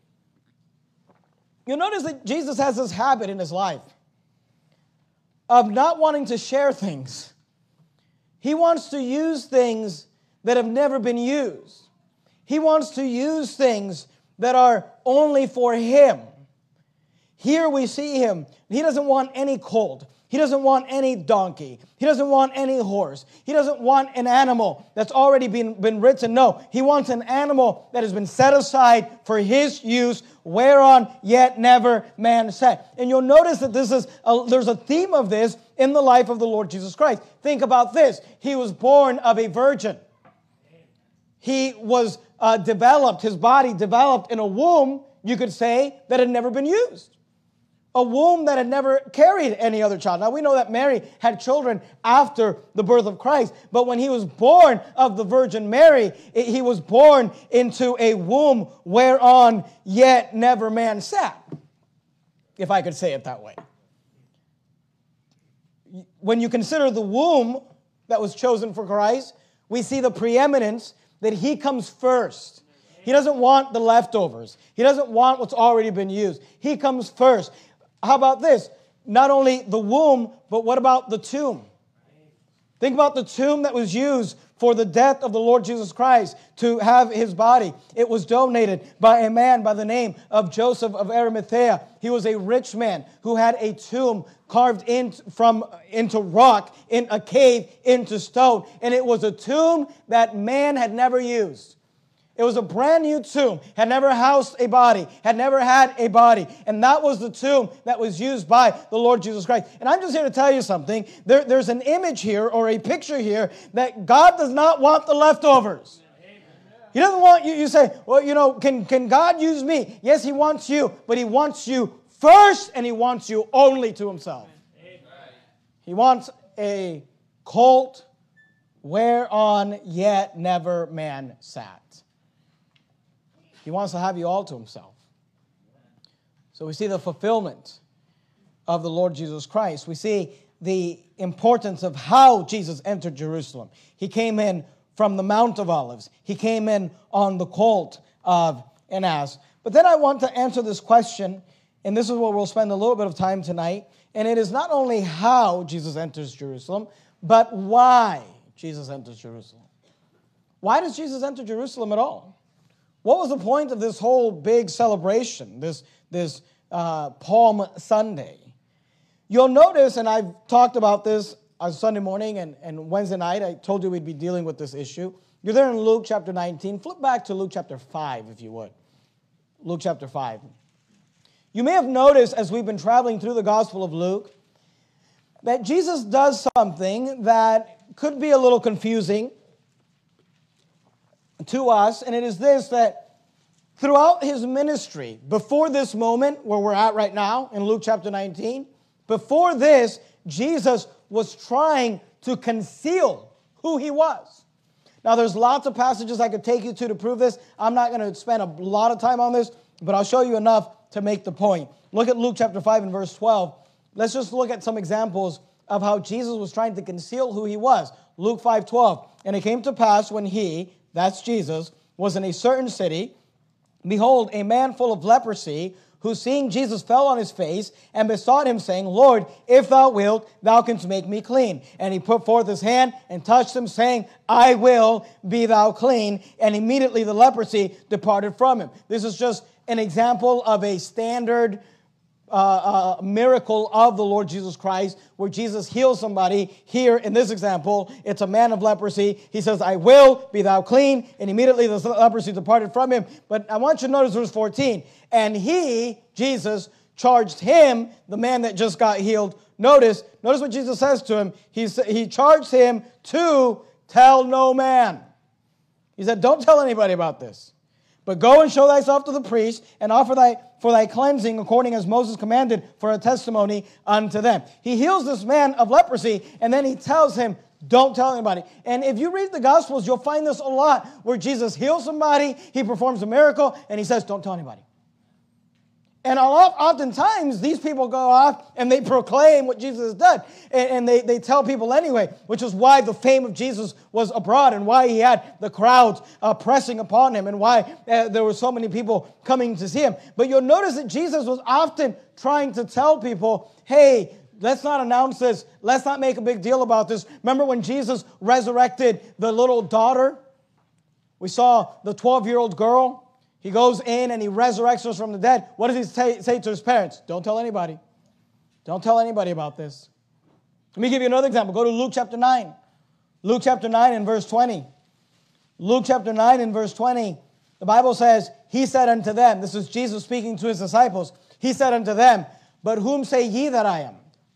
You'll notice that Jesus has this habit in his life of not wanting to share things. He wants to use things that have never been used. He wants to use things that are only for him. Here we see him. He doesn't want any colt. He doesn't want any donkey. He doesn't want any horse. He doesn't want an animal that's already been, been written. No, he wants an animal that has been set aside for his use, whereon yet never man sat. And you'll notice that this is a, there's a theme of this in the life of the Lord Jesus Christ. Think about this. He was born of a virgin. He was uh, developed, his body developed in a womb, you could say, that had never been used. A womb that had never carried any other child. Now, we know that Mary had children after the birth of Christ, but when he was born of the Virgin Mary, he was born into a womb whereon yet never man sat, if I could say it that way. When you consider the womb that was chosen for Christ, we see the preeminence that he comes first. He doesn't want the leftovers. He doesn't want what's already been used. He comes first. How about this? Not only the womb, but what about the tomb? Think about the tomb that was used for the death of the Lord Jesus Christ to have his body. It was donated by a man by the name of Joseph of Arimathea. He was a rich man who had a tomb carved in from into rock, in a cave, into stone. And it was a tomb that man had never used. It was a brand new tomb, had never housed a body, had never had a body. And that was the tomb that was used by the Lord Jesus Christ. And I'm just here to tell you something. There, there's an image here or a picture here that God does not want the leftovers. He doesn't want you, you say, well, you know, can, can God use me? Yes, He wants you, but He wants you first and He wants you only to Himself. He wants a colt whereon yet never man sat. He wants to have you all to Himself. So we see the fulfillment of the Lord Jesus Christ. We see the importance of how Jesus entered Jerusalem. He came in from the Mount of Olives. He came in on the colt of an ass. But then I want to answer this question, and this is where we'll spend a little bit of time tonight. And it is not only how Jesus enters Jerusalem, but why Jesus enters Jerusalem. Why does Jesus enter Jerusalem at all? What was the point of this whole big celebration, this, this uh, Palm Sunday? You'll notice, and I've talked about this on Sunday morning and, and Wednesday night, I told you we'd be dealing with this issue. You're there in Luke chapter nineteen. Flip back to Luke chapter five, if you would. Luke chapter five. You may have noticed as we've been traveling through the Gospel of Luke that Jesus does something that could be a little confusing to us, and it is this, that throughout His ministry, before this moment where we're at right now in Luke chapter nineteen, before this, Jesus was trying to conceal who He was. Now, there's lots of passages I could take you to to prove this. I'm not going to spend a lot of time on this, but I'll show you enough to make the point. Look at Luke chapter five and verse twelve. Let's just look at some examples of how Jesus was trying to conceal who He was. Luke five twelve. And it came to pass when He, that's Jesus, was in a certain city, behold, a man full of leprosy, who seeing Jesus fell on his face and besought Him, saying, Lord, if Thou wilt, Thou canst make me clean. And he put forth his hand and touched him, saying, I will, be thou clean. And immediately the leprosy departed from him. This is just an example of a standard Uh, uh, miracle of the Lord Jesus Christ, where Jesus heals somebody. Here in this example, it's a man of leprosy. He says, I will, be thou clean, and immediately the leprosy departed from him. But I want you to notice verse fourteen. And He, Jesus, charged him, the man that just got healed. Notice, notice what Jesus says to him. He, he charged him to tell no man. He said, don't tell anybody about this. But go and show thyself to the priest, and offer thy for thy cleansing, according as Moses commanded, for a testimony unto them. He heals this man of leprosy, and then He tells him, don't tell anybody. And if you read the Gospels, you'll find this a lot, where Jesus heals somebody, He performs a miracle, and He says, don't tell anybody. And oftentimes, these people go off and they proclaim what Jesus has done. And they, they tell people anyway, which is why the fame of Jesus was abroad and why He had the crowds uh, pressing upon Him and why uh, there were so many people coming to see Him. But you'll notice that Jesus was often trying to tell people, hey, let's not announce this. Let's not make a big deal about this. Remember when Jesus resurrected the little daughter? We saw the twelve-year-old girl. He goes in and He resurrects her from the dead. What does He say, say to His parents? Don't tell anybody. Don't tell anybody about this. Let me give you another example. Go to Luke chapter nine. Luke chapter nine and verse twenty. Luke chapter nine and verse twenty. The Bible says, He said unto them, this is Jesus speaking to His disciples. He said unto them, but whom say ye that I am?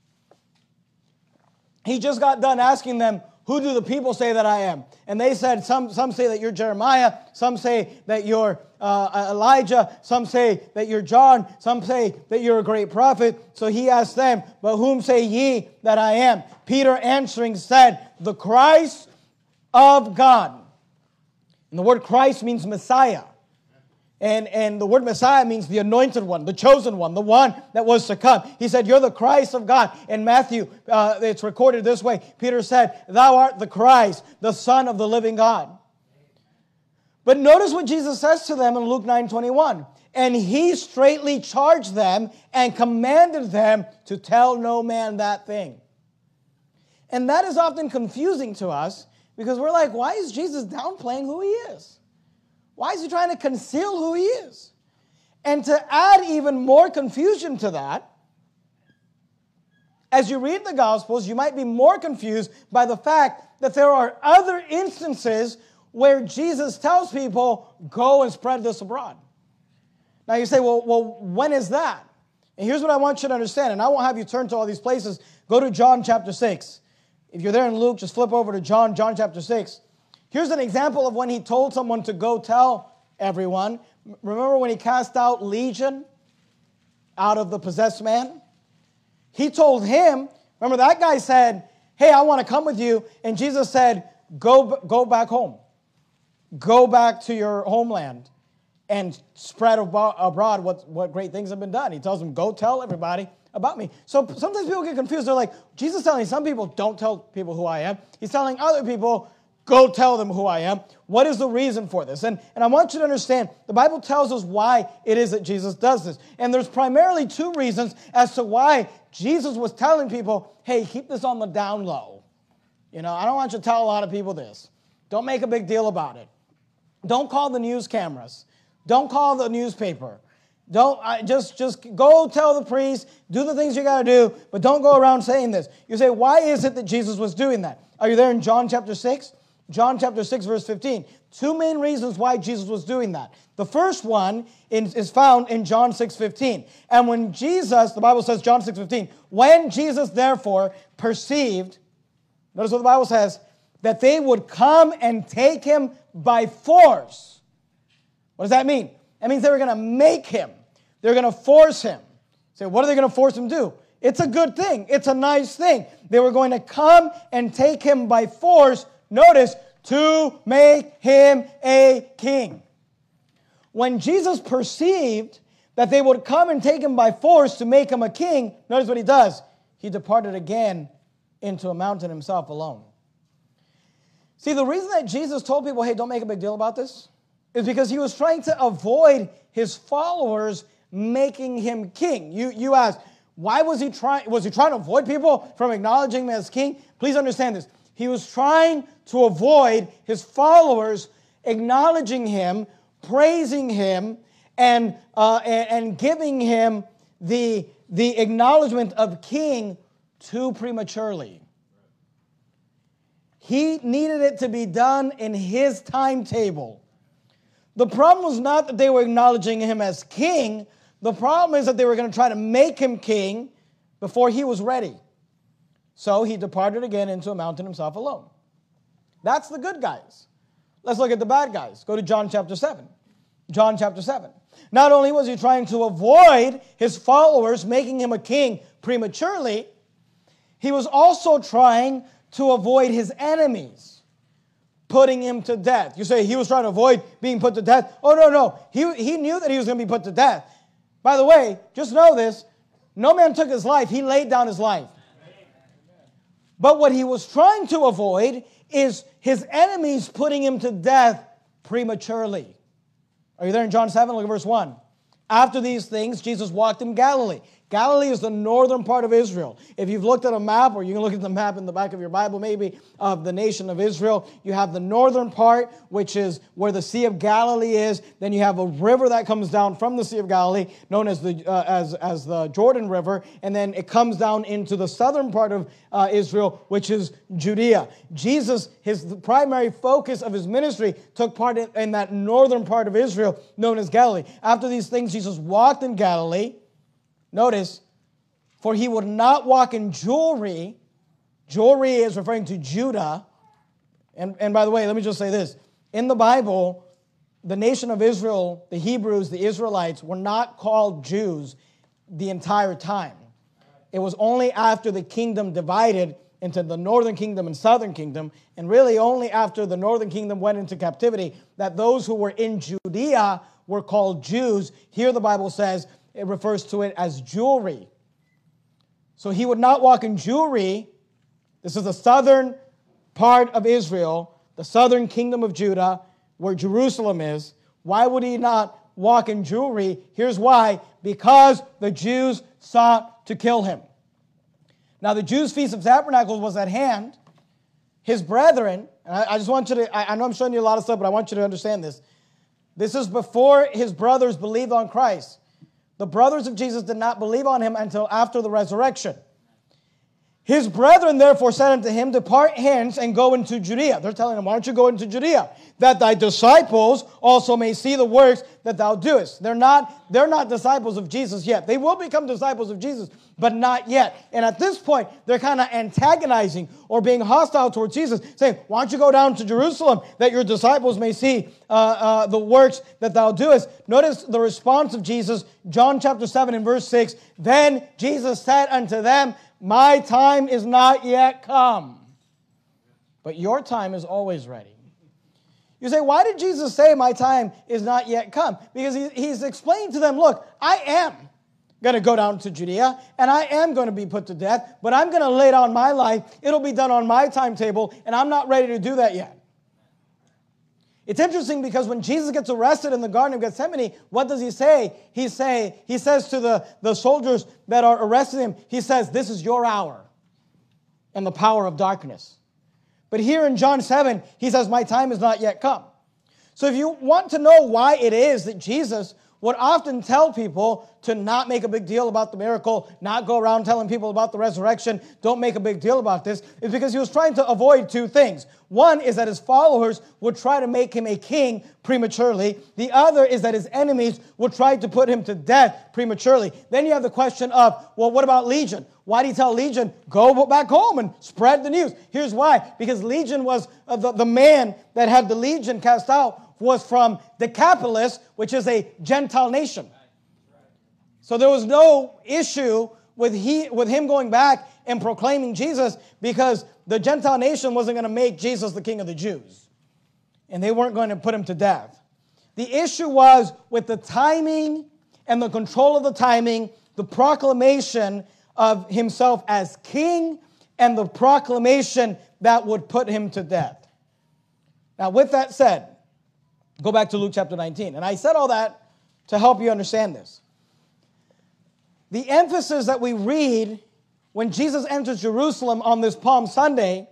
He just got done asking them, who do the people say that I am? And they said, some, some say that you're Jeremiah. Some say that you're uh, Elijah. Some say that you're John. Some say that you're a great prophet. So He asked them, but whom say ye that I am? Peter answering said, the Christ of God. And the word Christ means Messiah. And, and the word Messiah means the anointed one, the chosen one, the one that was to come. He said, you're the Christ of God. In Matthew, uh, it's recorded this way. Peter said, thou art the Christ, the Son of the living God. But notice what Jesus says to them in Luke nine twenty-one. And He straitly charged them and commanded them to tell no man that thing. And that is often confusing to us because we're like, why is Jesus downplaying who He is? Why is He trying to conceal who He is? And to add even more confusion to that, as you read the Gospels, you might be more confused by the fact that there are other instances where Jesus tells people, go and spread this abroad. Now you say, well, well, when is that? And here's what I want you to understand, and I won't have you turn to all these places. Go to John chapter six. If you're there in Luke, just flip over to John, John chapter six. Here's an example of when he told someone to go tell everyone. Remember when he cast out Legion out of the possessed man? He told him, remember that guy said, hey, I want to come with you. And Jesus said, go, go back home. Go back to your homeland and spread abroad what, what great things have been done. He tells them, go tell everybody about me. So sometimes people get confused. They're like, Jesus is telling some people, don't tell people who I am. He's telling other people, go tell them who I am. What is the reason for this? And, and I want you to understand, the Bible tells us why it is that Jesus does this. And there's primarily two reasons as to why Jesus was telling people, hey, keep this on the down low. You know, I don't want you to tell a lot of people this. Don't make a big deal about it. Don't call the news cameras. Don't call the newspaper. Don't uh, just, just go tell the priest, do the things you got to do, but don't go around saying this. You say, why is it that Jesus was doing that? Are you there in John chapter six? John chapter six, verse fifteen. Two main reasons why Jesus was doing that. The first one is found in John six fifteen. And when Jesus, the Bible says, John six fifteen, when Jesus therefore perceived, notice what the Bible says, that they would come and take him by force. What does that mean? That means they were going to make him. They're going to force him. So what are they going to force him to do? It's a good thing. It's a nice thing. They were going to come and take him by force, notice, to make him a king. When Jesus perceived that they would come and take him by force to make him a king, notice what he does. He departed again into a mountain himself alone. See, the reason that Jesus told people, hey, don't make a big deal about this, is because he was trying to avoid his followers making him king. You, you ask, why was he trying? Was he trying to avoid people from acknowledging him as king? Please understand this. He was trying to avoid his followers acknowledging him, praising him, and uh, and, and giving him the, the acknowledgement of king too prematurely. He needed it to be done in his timetable. The problem was not that they were acknowledging him as king. The problem is that they were going to try to make him king before he was ready. So he departed again into a mountain himself alone. That's the good guys. Let's look at the bad guys. Go to John chapter seven. John chapter seven. Not only was he trying to avoid his followers making him a king prematurely, he was also trying to avoid his enemies putting him to death. You say he was trying to avoid being put to death. Oh, no, no. He, he knew that he was going to be put to death. By the way, just know this. No man took his life. He laid down his life. But what he was trying to avoid is his enemies putting him to death prematurely. Are you there in John seven? Look at verse one. After these things, Jesus walked in Galilee. Galilee is the northern part of Israel. If you've looked at a map, or you can look at the map in the back of your Bible maybe, of the nation of Israel, you have the northern part, which is where the Sea of Galilee is. Then you have a river that comes down from the Sea of Galilee, known as the uh, as, as the Jordan River. And then it comes down into the southern part of uh, Israel, which is Judea. Jesus, his primary focus of his ministry, took part in, in that northern part of Israel, known as Galilee. After these things, Jesus walked in Galilee. Notice, for he would not walk in jewelry. Jewelry is referring to Judah. And, and by the way, let me just say this. In the Bible, the nation of Israel, the Hebrews, the Israelites, were not called Jews the entire time. It was only after the kingdom divided into the northern kingdom and southern kingdom, and really only after the northern kingdom went into captivity, that those who were in Judea were called Jews. Here the Bible says, it refers to it as jewelry. So he would not walk in jewelry. This is the southern part of Israel, the southern kingdom of Judah, where Jerusalem is. Why would he not walk in jewelry? Here's why. Because the Jews sought to kill him. Now the Jews' Feast of Tabernacles was at hand. His brethren, and I, I just want you to, I, I know I'm showing you a lot of stuff, but I want you to understand this. This is before his brothers believed on Christ. The brothers of Jesus did not believe on him until after the resurrection. His brethren therefore said unto him, Depart hence and go into Judea. They're telling him, why don't you go into Judea? That thy disciples also may see the works that thou doest. They're not, they're not disciples of Jesus yet. They will become disciples of Jesus, but not yet. And at this point, they're kind of antagonizing or being hostile towards Jesus, saying, why don't you go down to Jerusalem that your disciples may see uh, uh, the works that thou doest? Notice the response of Jesus, John chapter seven and verse six. Then Jesus said unto them, My time is not yet come, but your time is always ready. You say, why did Jesus say my time is not yet come? Because he, he's explaining to them, look, I am going to go down to Judea, and I am going to be put to death, but I'm going to lay down my life. It'll be done on my timetable, and I'm not ready to do that yet. It's interesting because when Jesus gets arrested in the Garden of Gethsemane, what does he say? He say he says to the, the soldiers that are arresting him, he says, this is your hour and the power of darkness. But here in John seven, he says, my time is not yet come. So if you want to know why it is that Jesus would often tell people to not make a big deal about the miracle, not go around telling people about the resurrection, don't make a big deal about this, is because he was trying to avoid two things. One is that his followers would try to make him a king prematurely. The other is that his enemies would try to put him to death prematurely. Then you have the question of, well, what about Legion? Why did he tell Legion, go back home and spread the news? Here's why. Because Legion was, uh, the, the man that had the Legion cast out was from Decapolis, which is a Gentile nation. So there was no issue with, he, with him going back and proclaiming Jesus because the Gentile nation wasn't going to make Jesus the king of the Jews. And they weren't going to put him to death. The issue was with the timing and the control of the timing, the proclamation of himself as king, and the proclamation that would put him to death. Now, with that said, go back to Luke chapter nineteen. And I said all that to help you understand this. The emphasis that we read when Jesus enters Jerusalem on this Palm Sunday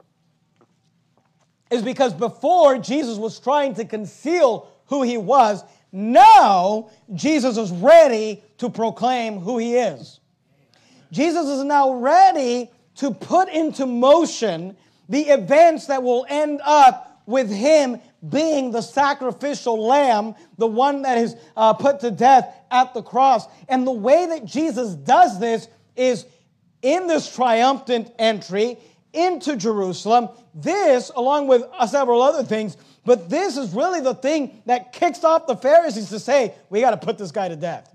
is because before Jesus was trying to conceal who he was, now Jesus is ready to proclaim who he is. Jesus is now ready to put into motion the events that will end up with him being the sacrificial lamb, the one that is uh, put to death at the cross. And the way that Jesus does this is in this triumphant entry into Jerusalem. This, along with uh, several other things, but this is really the thing that kicks off the Pharisees to say, we got to put this guy to death.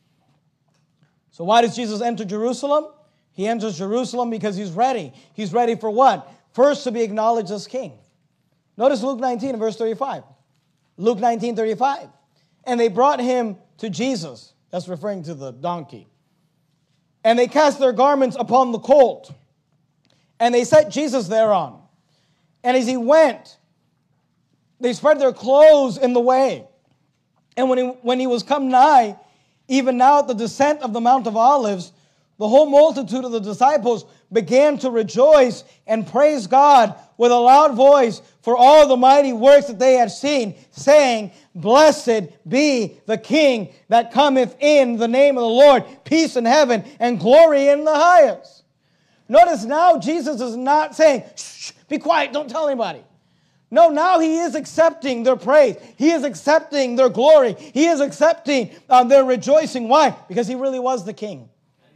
So why does Jesus enter Jerusalem? He enters Jerusalem because he's ready. He's ready for what? First, to be acknowledged as king. Notice Luke nineteen and verse thirty-five. Luke nineteen, thirty-five. And they brought him to Jesus. That's referring to the donkey. And they cast their garments upon the colt. And they set Jesus thereon. And as he went, they spread their clothes in the way. And when he, when he was come nigh, even now at the descent of the Mount of Olives, the whole multitude of the disciples began to rejoice and praise God with a loud voice for all the mighty works that they had seen, saying, Blessed be the King that cometh in the name of the Lord, peace in heaven and glory in the highest. Notice now Jesus is not saying, shh, be quiet, don't tell anybody. No, now he is accepting their praise. He is accepting their glory. He is accepting uh, their rejoicing. Why? Because he really was the king.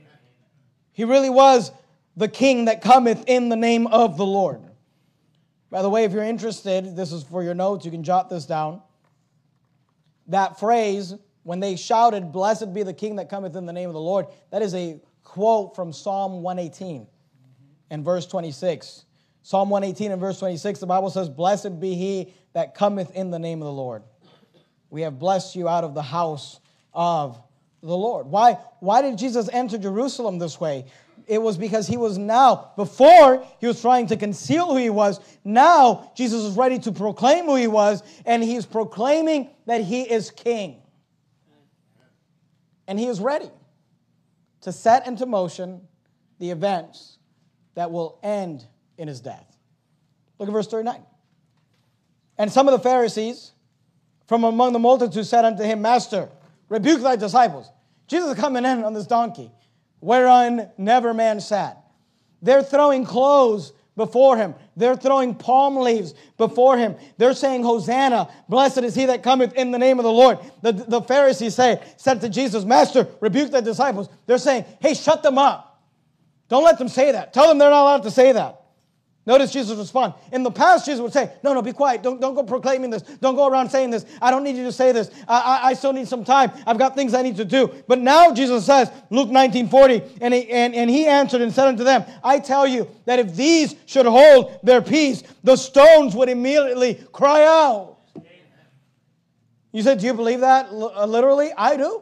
He really was the king that cometh in the name of the Lord. By the way, if you're interested, this is for your notes, you can jot this down. That phrase, when they shouted, Blessed be the King that cometh in the name of the Lord, that is a quote from Psalm one eighteen and verse twenty-six. Psalm one eighteen and verse twenty-six, the Bible says, Blessed be he that cometh in the name of the Lord. We have blessed you out of the house of the Lord. Why, why did Jesus enter Jerusalem this way? It was because he was now, before he was trying to conceal who he was, now Jesus is ready to proclaim who he was, and he is proclaiming that he is king. And he is ready to set into motion the events that will end in his death. Look at verse thirty-nine. And some of the Pharisees from among the multitude said unto him, Master, rebuke thy disciples. Jesus is coming in on this donkey, whereon never man sat. They're throwing clothes before him. They're throwing palm leaves before him. They're saying, Hosanna, blessed is he that cometh in the name of the Lord. The, the Pharisees say, said to Jesus, Master, rebuke the disciples. They're saying, hey, shut them up. Don't let them say that. Tell them they're not allowed to say that. Notice Jesus respond. In the past, Jesus would say, no, no, be quiet. Don't, don't go proclaiming this. Don't go around saying this. I don't need you to say this. I, I, I still need some time. I've got things I need to do. But now Jesus says, Luke nineteen forty, and he, and, and he answered and said unto them, I tell you that if these should hold their peace, the stones would immediately cry out. You said, do you believe that literally? I do.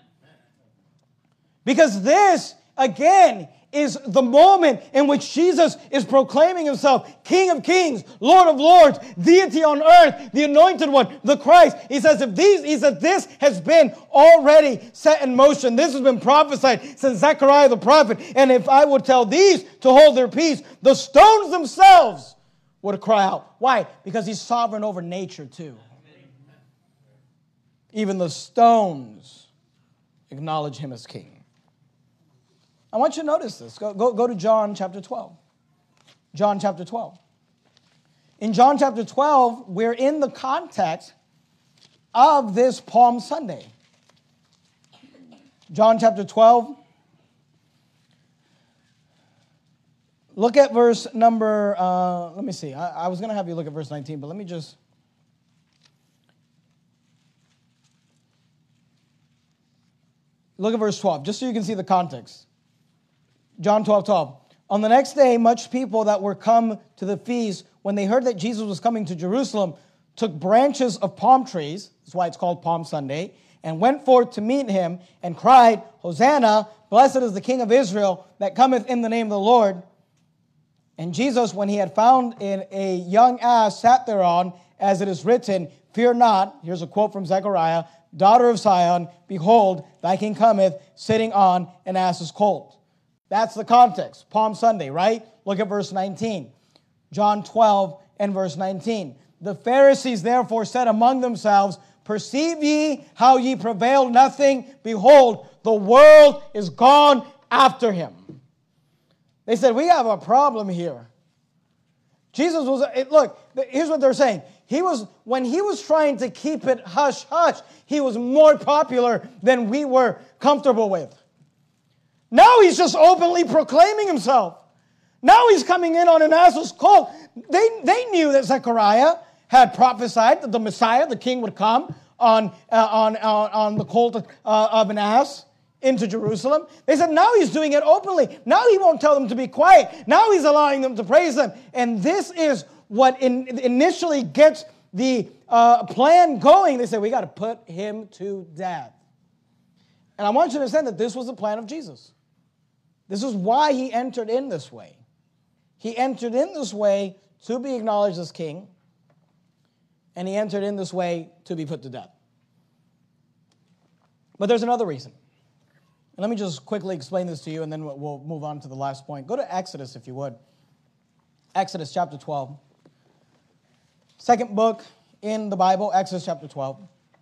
Because this, again, is the moment in which Jesus is proclaiming himself King of Kings, Lord of Lords, deity on earth, the anointed one, the Christ. He says, if these, he says, this has been already set in motion. This has been prophesied since Zechariah the prophet. And if I would tell these to hold their peace, the stones themselves would cry out. Why? Because he's sovereign over nature too. Even the stones acknowledge him as king. I want you to notice this. Go, go, go to John chapter twelve. John chapter twelve. In John chapter twelve, we're in the context of this Palm Sunday. John chapter twelve. Look at verse number, uh, let me see. I, I was going to have you look at verse nineteen, but let me just. Look at verse twelve, just so you can see the context. John twelve, twelve. On the next day, much people that were come to the feast, when they heard that Jesus was coming to Jerusalem, took branches of palm trees, that's why it's called Palm Sunday, and went forth to meet him, and cried, Hosanna, blessed is the King of Israel, that cometh in the name of the Lord. And Jesus, when he had found in a young ass, sat thereon, as it is written, Fear not, here's a quote from Zechariah, Daughter of Sion, behold, thy king cometh, sitting on an ass's colt. That's the context. Palm Sunday, right? Look at verse nineteen. John twelve and verse nineteen. The Pharisees therefore said among themselves, Perceive ye how ye prevail nothing? Behold, the world is gone after him. They said, we have a problem here. Jesus was, look, here's what they're saying. He was, when he was trying to keep it hush, hush, he was more popular than we were comfortable with. Now he's just openly proclaiming himself. Now he's coming in on an ass's colt. They, they knew that Zechariah had prophesied that the Messiah, the king, would come on, uh, on, on, on the colt uh, of an ass into Jerusalem. They said, now he's doing it openly. Now he won't tell them to be quiet. Now he's allowing them to praise him. And this is what in, initially gets the uh, plan going. They said, we got to put him to death. And I want you to understand that this was the plan of Jesus. This is why he entered in this way. He entered in this way to be acknowledged as king, and he entered in this way to be put to death. But there's another reason. And let me just quickly explain this to you, and then we'll move on to the last point. Go to Exodus, if you would. Exodus chapter twelve. Second book in the Bible, Exodus chapter twelve.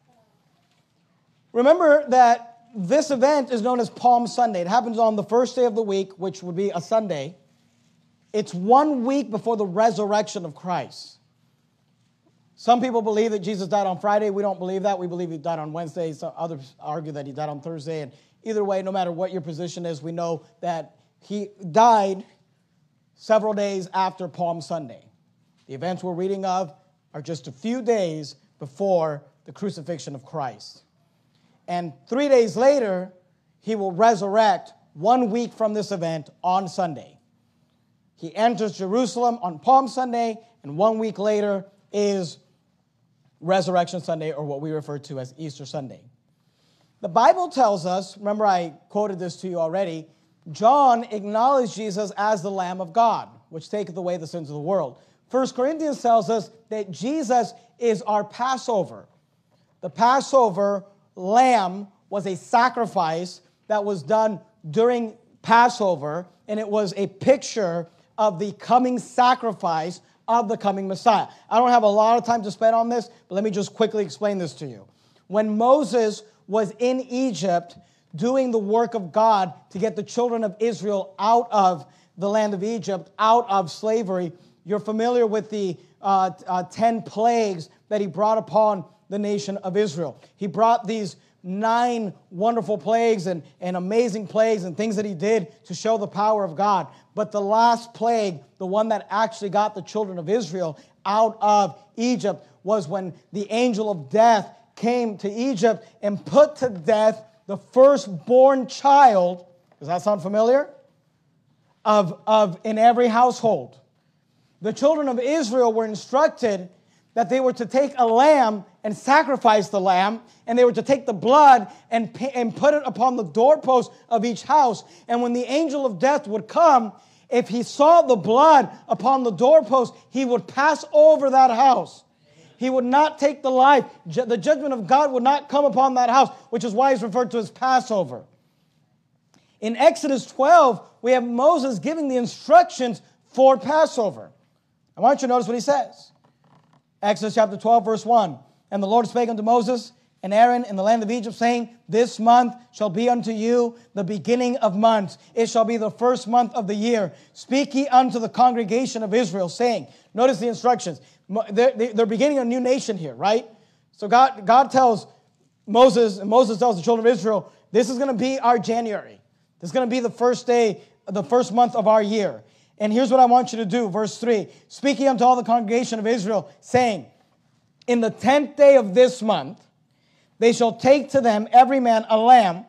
Remember that this event is known as Palm Sunday. It happens on the first day of the week, which would be a Sunday. It's one week before the resurrection of Christ. Some people believe that Jesus died on Friday. We don't believe that. We believe he died on Wednesday. Some others argue that he died on Thursday. And either way, no matter what your position is, we know that he died several days after Palm Sunday. The events we're reading of are just a few days before the crucifixion of Christ. And three days later, he will resurrect one week from this event on Sunday. He enters Jerusalem on Palm Sunday, and one week later is Resurrection Sunday, or what we refer to as Easter Sunday. The Bible tells us, remember I quoted this to you already, John acknowledged Jesus as the Lamb of God, which taketh away the sins of the world. First Corinthians tells us that Jesus is our Passover. The Passover lamb was a sacrifice that was done during Passover, and it was a picture of the coming sacrifice of the coming Messiah. I don't have a lot of time to spend on this, but let me just quickly explain this to you. When Moses was in Egypt doing the work of God to get the children of Israel out of the land of Egypt out of slavery. You're familiar with the uh, uh, ten plagues that he brought upon the nation of Israel. He brought these nine wonderful plagues and, and amazing plagues and things that he did to show the power of God. But the last plague, the one that actually got the children of Israel out of Egypt, was when the angel of death came to Egypt and put to death the firstborn child. Does that sound familiar? Of, of in every household. The children of Israel were instructed that they were to take a lamb and sacrifice the lamb, and they were to take the blood and, and put it upon the doorpost of each house. And when the angel of death would come, if he saw the blood upon the doorpost, he would pass over that house. He would not take the life. The judgment of God would not come upon that house, which is why it's referred to as Passover. In Exodus twelve, we have Moses giving the instructions for Passover. I want you to notice what he says. Exodus chapter twelve, verse one. And the Lord spake unto Moses and Aaron in the land of Egypt, saying, This month shall be unto you the beginning of months. It shall be the first month of the year. Speak ye unto the congregation of Israel, saying, notice the instructions. They're, they're beginning a new nation here, right? So God, God tells Moses, and Moses tells the children of Israel, this is going to be our January. This is going to be the first day, the first month of our year. And here's what I want you to do, verse three. Speak ye unto all the congregation of Israel, saying, In the tenth day of this month, they shall take to them every man a lamb,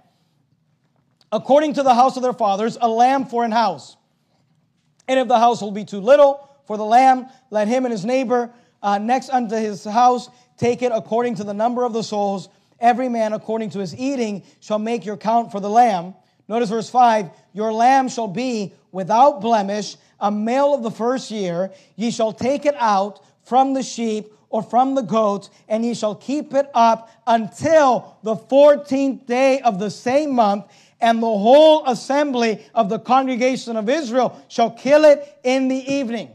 according to the house of their fathers, a lamb for an house. And if the household be too little for the lamb, let him and his neighbor uh, next unto his house take it according to the number of the souls. Every man according to his eating shall make your count for the lamb. Notice verse five, Your lamb shall be without blemish, a male of the first year. Ye shall take it out from the sheep or from the goats, and ye shall keep it up until the fourteenth day of the same month, and the whole assembly of the congregation of Israel shall kill it in the evening.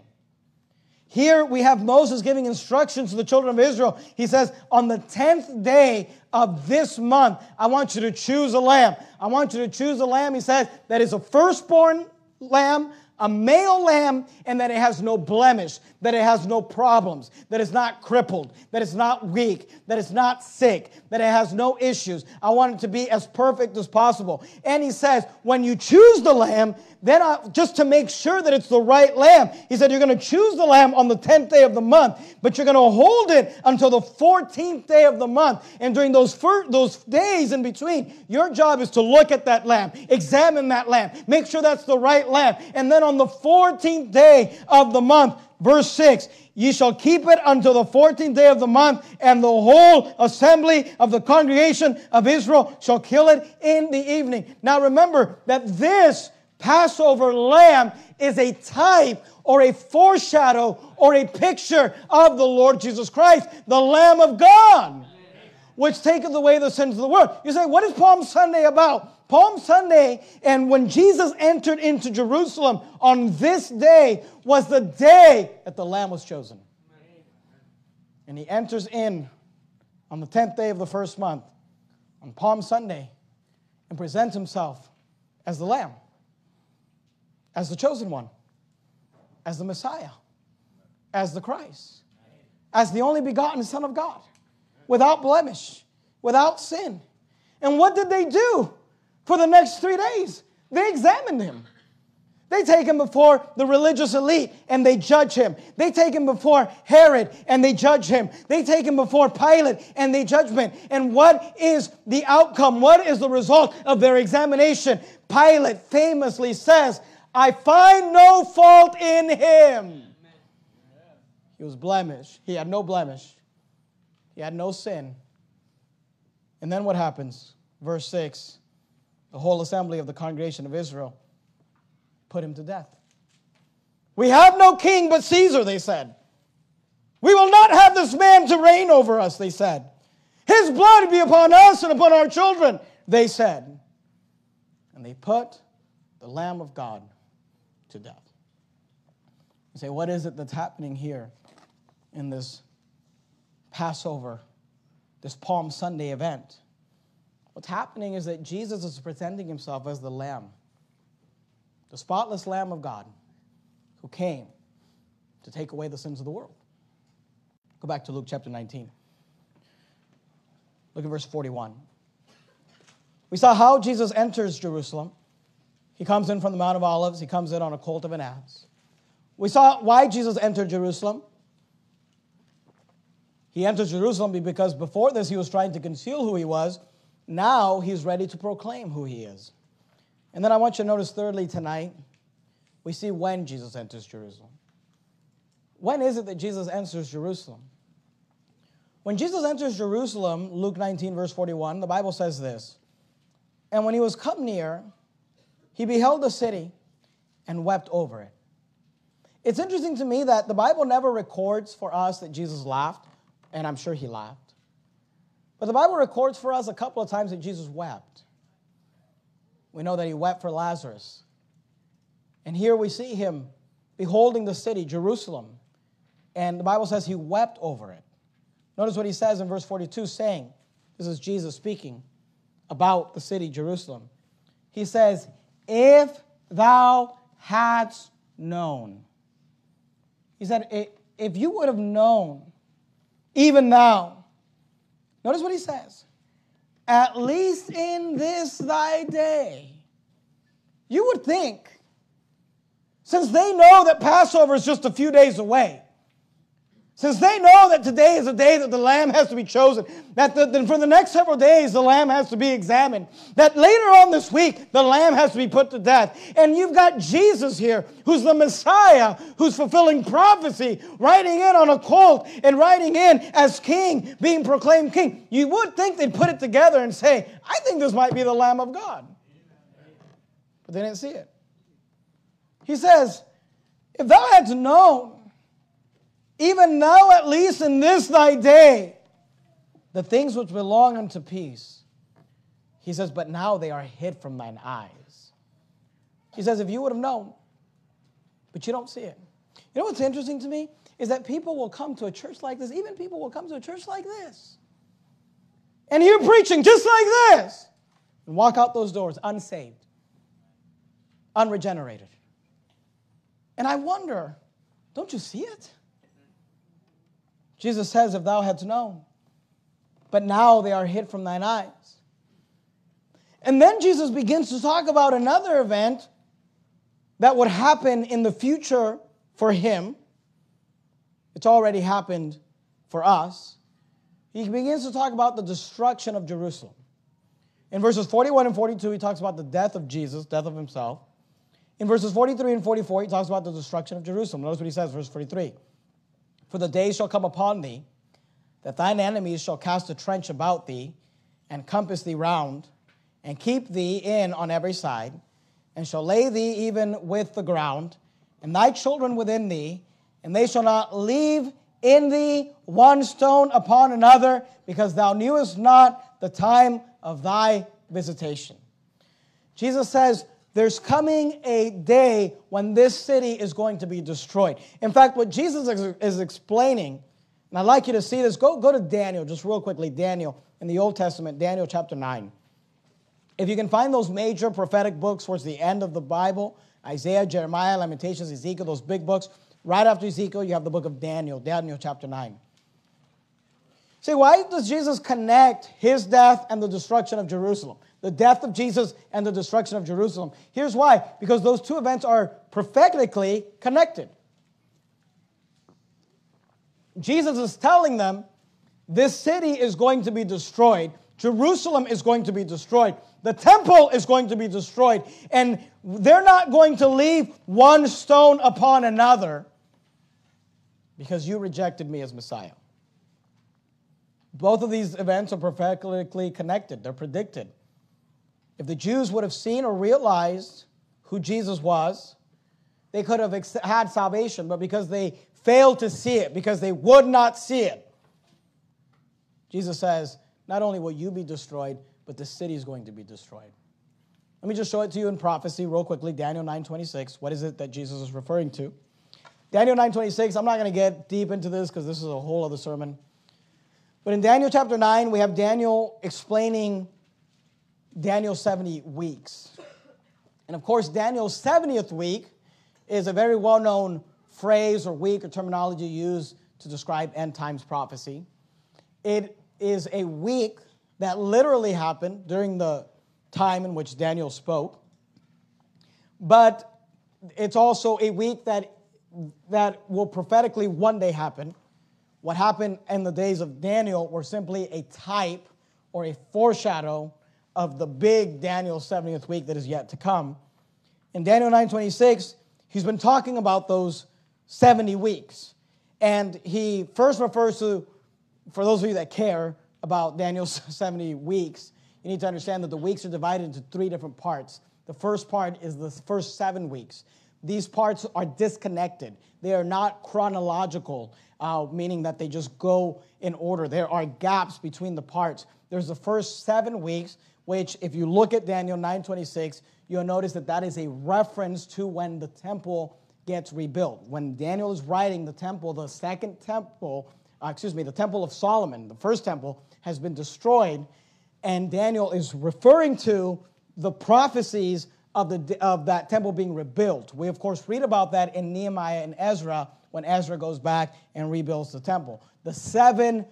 Here we have Moses giving instructions to the children of Israel. He says, on the tenth day of this month, I want you to choose a lamb. I want you to choose a lamb, he says, that is a firstborn lamb, a male lamb, and that it has no blemish, that it has no problems, that it's not crippled, that it's not weak, that it's not sick, that it has no issues. I want it to be as perfect as possible. And he says, when you choose the lamb, then I, just to make sure that it's the right lamb, he said, you're going to choose the lamb on the tenth day of the month, but you're going to hold it until the fourteenth day of the month. And during those first, those days in between, your job is to look at that lamb, examine that lamb, make sure that's the right lamb. And then on the fourteenth day of the month, verse six, ye shall keep it until the fourteenth day of the month, and the whole assembly of the congregation of Israel shall kill it in the evening. Now remember that this Passover lamb is a type or a foreshadow or a picture of the Lord Jesus Christ, the Lamb of God, which taketh away the sins of the world. You say, what is Palm Sunday about? Palm Sunday, and when Jesus entered into Jerusalem on this day, was the day that the Lamb was chosen. And he enters in on the tenth day of the first month, on Palm Sunday, and presents himself as the Lamb, as the chosen one, as the Messiah, as the Christ, as the only begotten Son of God, without blemish, without sin. And what did they do for the next three days? They examined him. They take him before the religious elite and they judge him. They take him before Herod and they judge him. They take him before Pilate and they judge him. And what is the outcome? What is the result of their examination? Pilate famously says, I find no fault in him. He was blemished. He had no blemish. He had no sin. And then what happens? Verse six, the whole assembly of the congregation of Israel put him to death. We have no king but Caesar, they said. We will not have this man to reign over us, they said. His blood be upon us and upon our children, they said. And they put the Lamb of God to death. You say, what is it that's happening here in this Passover, this Palm Sunday event? What's happening is that Jesus is presenting himself as the Lamb, the spotless Lamb of God who came to take away the sins of the world. Go back to Luke chapter nineteen. Look at verse forty-one. We saw how Jesus enters Jerusalem. He comes in from the Mount of Olives. He comes in on a colt of an ass. We saw why Jesus entered Jerusalem. He enters Jerusalem because before this he was trying to conceal who he was. Now he's ready to proclaim who he is. And then I want you to notice thirdly tonight, we see when Jesus enters Jerusalem. When is it that Jesus enters Jerusalem? When Jesus enters Jerusalem, Luke nineteen, verse forty-one, the Bible says this, "And when he was come near, he beheld the city and wept over it." It's interesting to me that the Bible never records for us that Jesus laughed, and I'm sure he laughed. But the Bible records for us a couple of times that Jesus wept. We know that he wept for Lazarus. And here we see him beholding the city, Jerusalem, and the Bible says he wept over it. Notice what he says in verse forty-two, saying, this is Jesus speaking about the city, Jerusalem. He says, "If thou hadst known." He said, if you would have known, even now. Notice what he says. "At least in this thy day." You would think, since they know that Passover is just a few days away, since they know that today is a day that the lamb has to be chosen, that the, the, for the next several days the lamb has to be examined, that later on this week the lamb has to be put to death, and you've got Jesus here, who's the Messiah, who's fulfilling prophecy, riding in on a colt and riding in as king, being proclaimed king. You would think they'd put it together and say, I think this might be the Lamb of God. But they didn't see it. He says, if thou hadst known, even now at least in this thy day, the things which belong unto peace. He says, but now they are hid from thine eyes. He says, if you would have known, but you don't see it. You know what's interesting to me? Is that people will come to a church like this, even people will come to a church like this, and hear preaching just like this, and walk out those doors unsaved, unregenerated. And I wonder, don't you see it? Jesus says, if thou hadst known, but now they are hid from thine eyes. And then Jesus begins to talk about another event that would happen in the future for him. It's already happened for us. He begins to talk about the destruction of Jerusalem. In verses forty-one and forty-two, he talks about the death of Jesus, death of himself. In verses forty-three and forty-four, he talks about the destruction of Jerusalem. Notice what he says, verse forty-three. "For the days shall come upon thee, that thine enemies shall cast a trench about thee, and compass thee round, and keep thee in on every side, and shall lay thee even with the ground, and thy children within thee, and they shall not leave in thee one stone upon another, because thou knewest not the time of thy visitation." Jesus says, there's coming a day when this city is going to be destroyed. In fact, what Jesus is explaining, and I'd like you to see this, go, go to Daniel, just real quickly, Daniel, in the Old Testament, Daniel chapter nine. If you can find those major prophetic books towards the end of the Bible, Isaiah, Jeremiah, Lamentations, Ezekiel, those big books, right after Ezekiel, you have the book of Daniel, Daniel chapter nine. See, why does Jesus connect his death and the destruction of Jerusalem? The death of Jesus and the destruction of Jerusalem. Here's why. Because those two events are prophetically connected. Jesus is telling them, this city is going to be destroyed. Jerusalem is going to be destroyed. The temple is going to be destroyed. And they're not going to leave one stone upon another because you rejected me as Messiah. Both of these events are prophetically connected. They're predicted. If the Jews would have seen or realized who Jesus was, they could have had salvation. But because they failed to see it, because they would not see it, Jesus says, not only will you be destroyed, but the city is going to be destroyed. Let me just show it to you in prophecy real quickly. Daniel nine twenty-six. What is it that Jesus is referring to? Daniel nine twenty-six. I'm not going to get deep into this because this is a whole other sermon. But in Daniel chapter nine, we have Daniel explaining Daniel's seventy weeks. And of course, Daniel's seventieth week is a very well-known phrase or week or terminology used to describe end times prophecy. It is a week that literally happened during the time in which Daniel spoke. But it's also a week that, that will prophetically one day happen. What happened in the days of Daniel were simply a type or a foreshadow of the big Daniel seventieth week that is yet to come. In Daniel nine twenty-six, he's been talking about those seventy weeks. And he first refers to, for those of you that care about Daniel's seventy weeks, you need to understand that the weeks are divided into three different parts. The first part is the first seven weeks. These parts are disconnected. They are not chronological, uh, meaning that they just go in order. There are gaps between the parts. There's the first seven weeks, which if you look at Daniel nine twenty-six, you'll notice that that is a reference to when the temple gets rebuilt. When Daniel is writing the temple, the second temple, uh, excuse me, the temple of Solomon, the first temple, has been destroyed, and Daniel is referring to the prophecies of, the, of that temple being rebuilt. We, of course, read about that in Nehemiah and Ezra when Ezra goes back and rebuilds the temple. The seven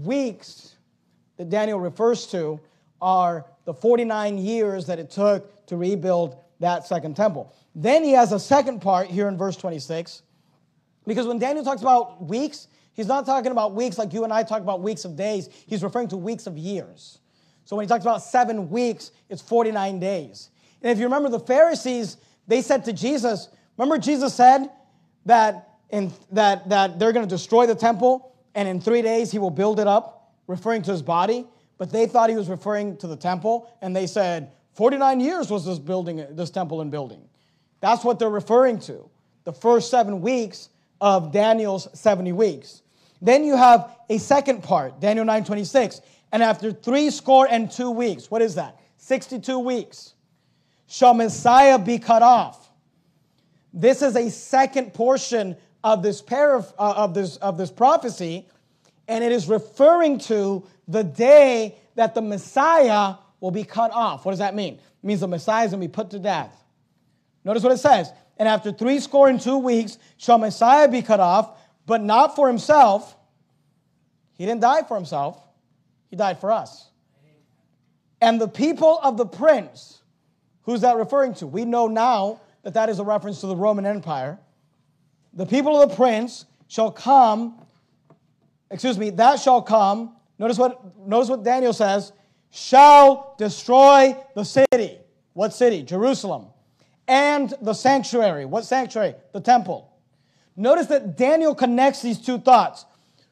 weeks that Daniel refers to are the forty-nine years that it took to rebuild that second temple. Then he has a second part here in verse twenty-six, because when Daniel talks about weeks, he's not talking about weeks like you and I talk about weeks of days. He's referring to weeks of years. So when he talks about seven weeks, it's forty-nine days. And if you remember the Pharisees, they said to Jesus, remember Jesus said that, in, that, that they're going to destroy the temple and in three days he will build it up, referring to his body. But they thought he was referring to the temple, and they said, forty-nine years was this building, this temple and building. That's what they're referring to, the first seven weeks of Daniel's seventy weeks. Then you have a second part, Daniel nine twenty-six. And after three score and two weeks, what is that? sixty-two weeks, shall Messiah be cut off. This is a second portion of this, paraph- uh, of this, of this prophecy, and it is referring to the day that the Messiah will be cut off. What does that mean? It means the Messiah is going to be put to death. Notice what it says. And after three score and two weeks shall Messiah be cut off, but not for himself. He didn't die for himself. He died for us. And the people of the prince, who's that referring to? We know now that that is a reference to the Roman Empire. The people of the prince shall come, excuse me, that shall come. Notice what, notice what Daniel says, shall destroy the city. What city? Jerusalem. And the sanctuary. What sanctuary? The temple. Notice that Daniel connects these two thoughts.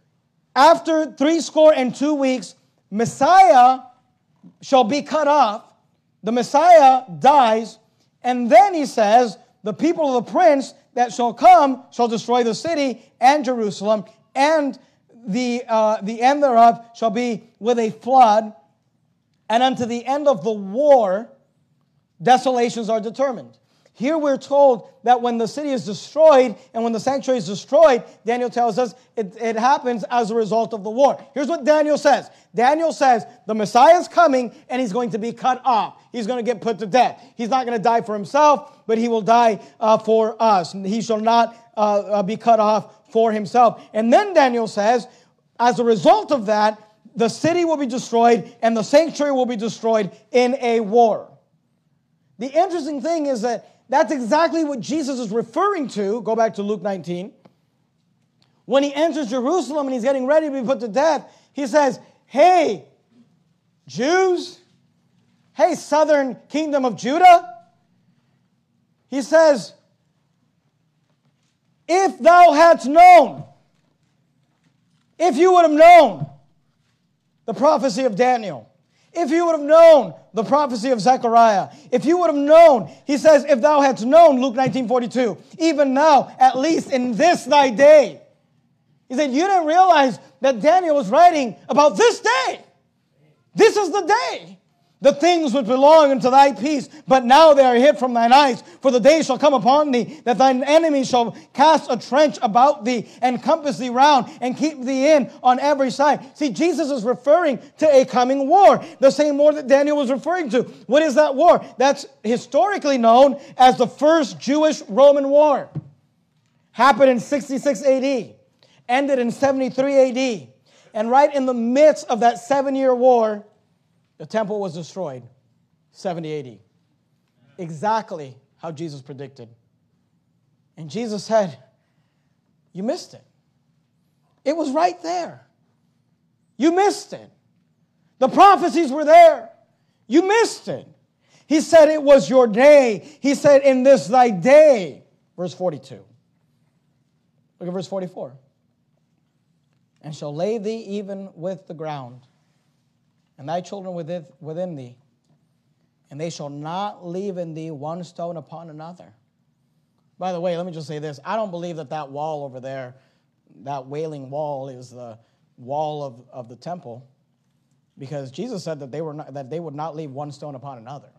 After three score and two weeks, Messiah shall be cut off. The Messiah dies. And then he says, the people of the prince that shall come shall destroy the city and Jerusalem, and the, uh, the end thereof shall be with a flood. And unto the end of the war, desolations are determined. Here we're told that when the city is destroyed and when the sanctuary is destroyed, Daniel tells us it, it happens as a result of the war. Here's what Daniel says. Daniel says the Messiah is coming and he's going to be cut off. He's going to get put to death. He's not going to die for himself, but he will die uh, for us. He shall not uh, be cut off for himself. And then Daniel says, as a result of that, the city will be destroyed and the sanctuary will be destroyed in a war. The interesting thing is that that's exactly what Jesus is referring to. Go back to Luke nineteen. When he enters Jerusalem and he's getting ready to be put to death, he says, hey, Jews, hey, southern kingdom of Judah. He says, if thou hadst known, if you would have known the prophecy of Daniel, if you would have known the prophecy of Zechariah, if you would have known, he says, if thou hadst known, Luke nineteen forty-two, even now, at least in this thy day. He said, you didn't realize that Daniel was writing about this day. This is the day. the things which belong unto thy peace, but now they are hid from thine eyes. For the day shall come upon thee, that thine enemies shall cast a trench about thee, and compass thee round, and keep thee in on every side. See, Jesus is referring to a coming war, the same war that Daniel was referring to. What is that war? That's historically known as the First Jewish-Roman War. Happened in sixty-six A D, ended in seventy-three A D. And right in the midst of that seven-year war, the temple was destroyed, seventy A D. Exactly how Jesus predicted. And Jesus said, you missed it. It was right there. You missed it. The prophecies were there. You missed it. He said it was your day. He said, in this thy day. Verse forty-two. Look at verse forty-four. And shall lay thee even with the ground, and thy children within, within thee, and they shall not leave in thee one stone upon another. By the way, let me just say this. I don't believe that that wall over there, that Wailing Wall, is the wall of, of the temple, because Jesus said that they were not, that they would not leave one stone upon another.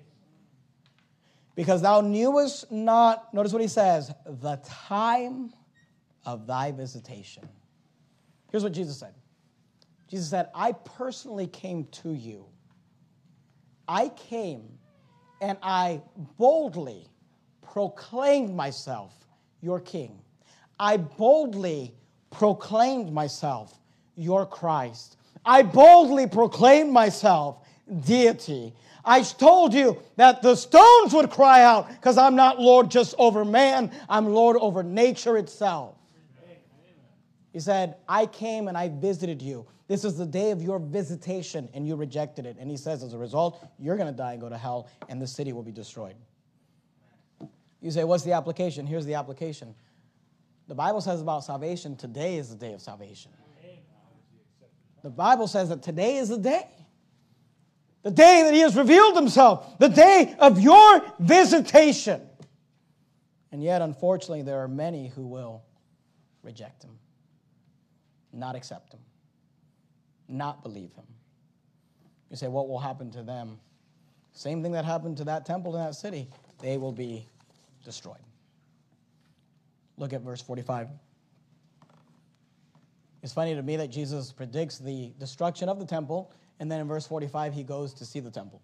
Because thou knewest not, notice what he says, the time of thy visitation. Here's what Jesus said. Jesus said, I personally came to you. I came and I boldly proclaimed myself your king. I boldly proclaimed myself your Christ. I boldly proclaimed myself deity. I told you that the stones would cry out, because I'm not Lord just over man, I'm Lord over nature itself. He said, I came and I visited you. This is the day of your visitation, and you rejected it. And he says, as a result, you're going to die and go to hell, and the city will be destroyed. You say, what's the application? Here's the application. The Bible says about salvation, today is the day of salvation. The Bible says that today is the day. The day that he has revealed himself. The day of your visitation. And yet, unfortunately, there are many who will reject him. Not accept him. Not believe him. You say, what will happen to them? Same thing that happened to that temple in that city. They will be destroyed. Look at verse forty-five. It's funny to me that Jesus predicts the destruction of the temple, and then in verse forty-five, he goes to see the temple.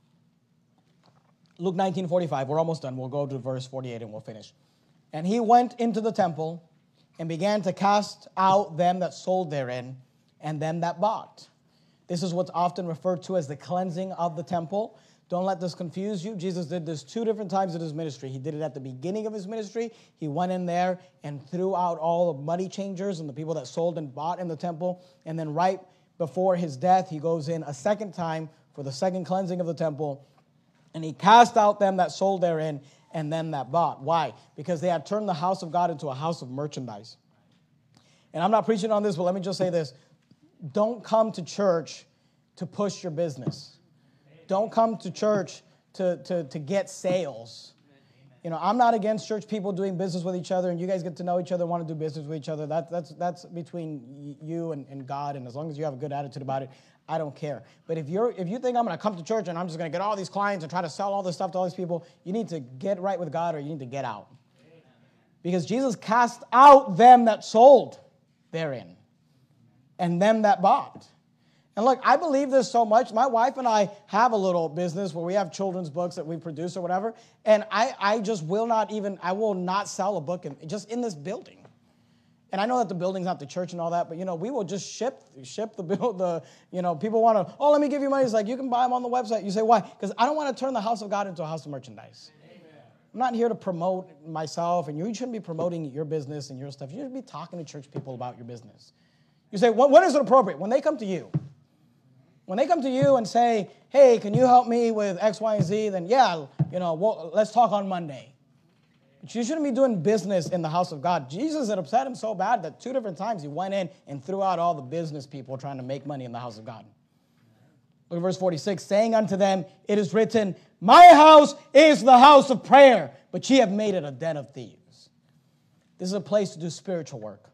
Luke nineteen forty-five, we're almost done. We'll go to verse forty-eight and we'll finish. And he went into the temple and began to cast out them that sold therein, and them that bought. This is what's often referred to as the cleansing of the temple. Don't let this confuse you. Jesus did this two different times in his ministry. He did it at the beginning of his ministry. He went in there and threw out all the money changers and the people that sold and bought in the temple. And then right before his death, he goes in a second time for the second cleansing of the temple. And he cast out them that sold therein and them that bought. Why? Because they had turned the house of God into a house of merchandise. And I'm not preaching on this, but let me just say this. Don't come to church to push your business. Don't come to church to, to, to get sales. You know, I'm not against church people doing business with each other, and you guys get to know each other, want to do business with each other. That, that's, that's between you and, and God, and as long as you have a good attitude about it, I don't care. But if you're if you think I'm going to come to church and I'm just going to get all these clients and try to sell all this stuff to all these people, you need to get right with God, or you need to get out. Because Jesus cast out them that sold therein and them that bought. And look, I believe this so much. My wife and I have a little business where we have children's books that we produce or whatever, and I, I just will not even, I will not sell a book in, just in this building. And I know that the building's not the church and all that, but, you know, we will just ship ship the bill. The you know, people want to, oh, let me give you money. It's like, you can buy them on the website. You say, why? Because I don't want to turn the house of God into a house of merchandise. Amen. I'm not here to promote myself, and you shouldn't be promoting your business and your stuff. You should be talking to church people about your business. You say, when, when is it appropriate? When they come to you. When they come to you and say, hey, can you help me with X, Y, and Z? Then, yeah, you know, well, let's talk on Monday. But you shouldn't be doing business in the house of God. Jesus had upset him so bad that two different times he went in and threw out all the business people trying to make money in the house of God. Look at verse forty-six, saying unto them, it is written, my house is the house of prayer, but ye have made it a den of thieves. This is a place to do spiritual work,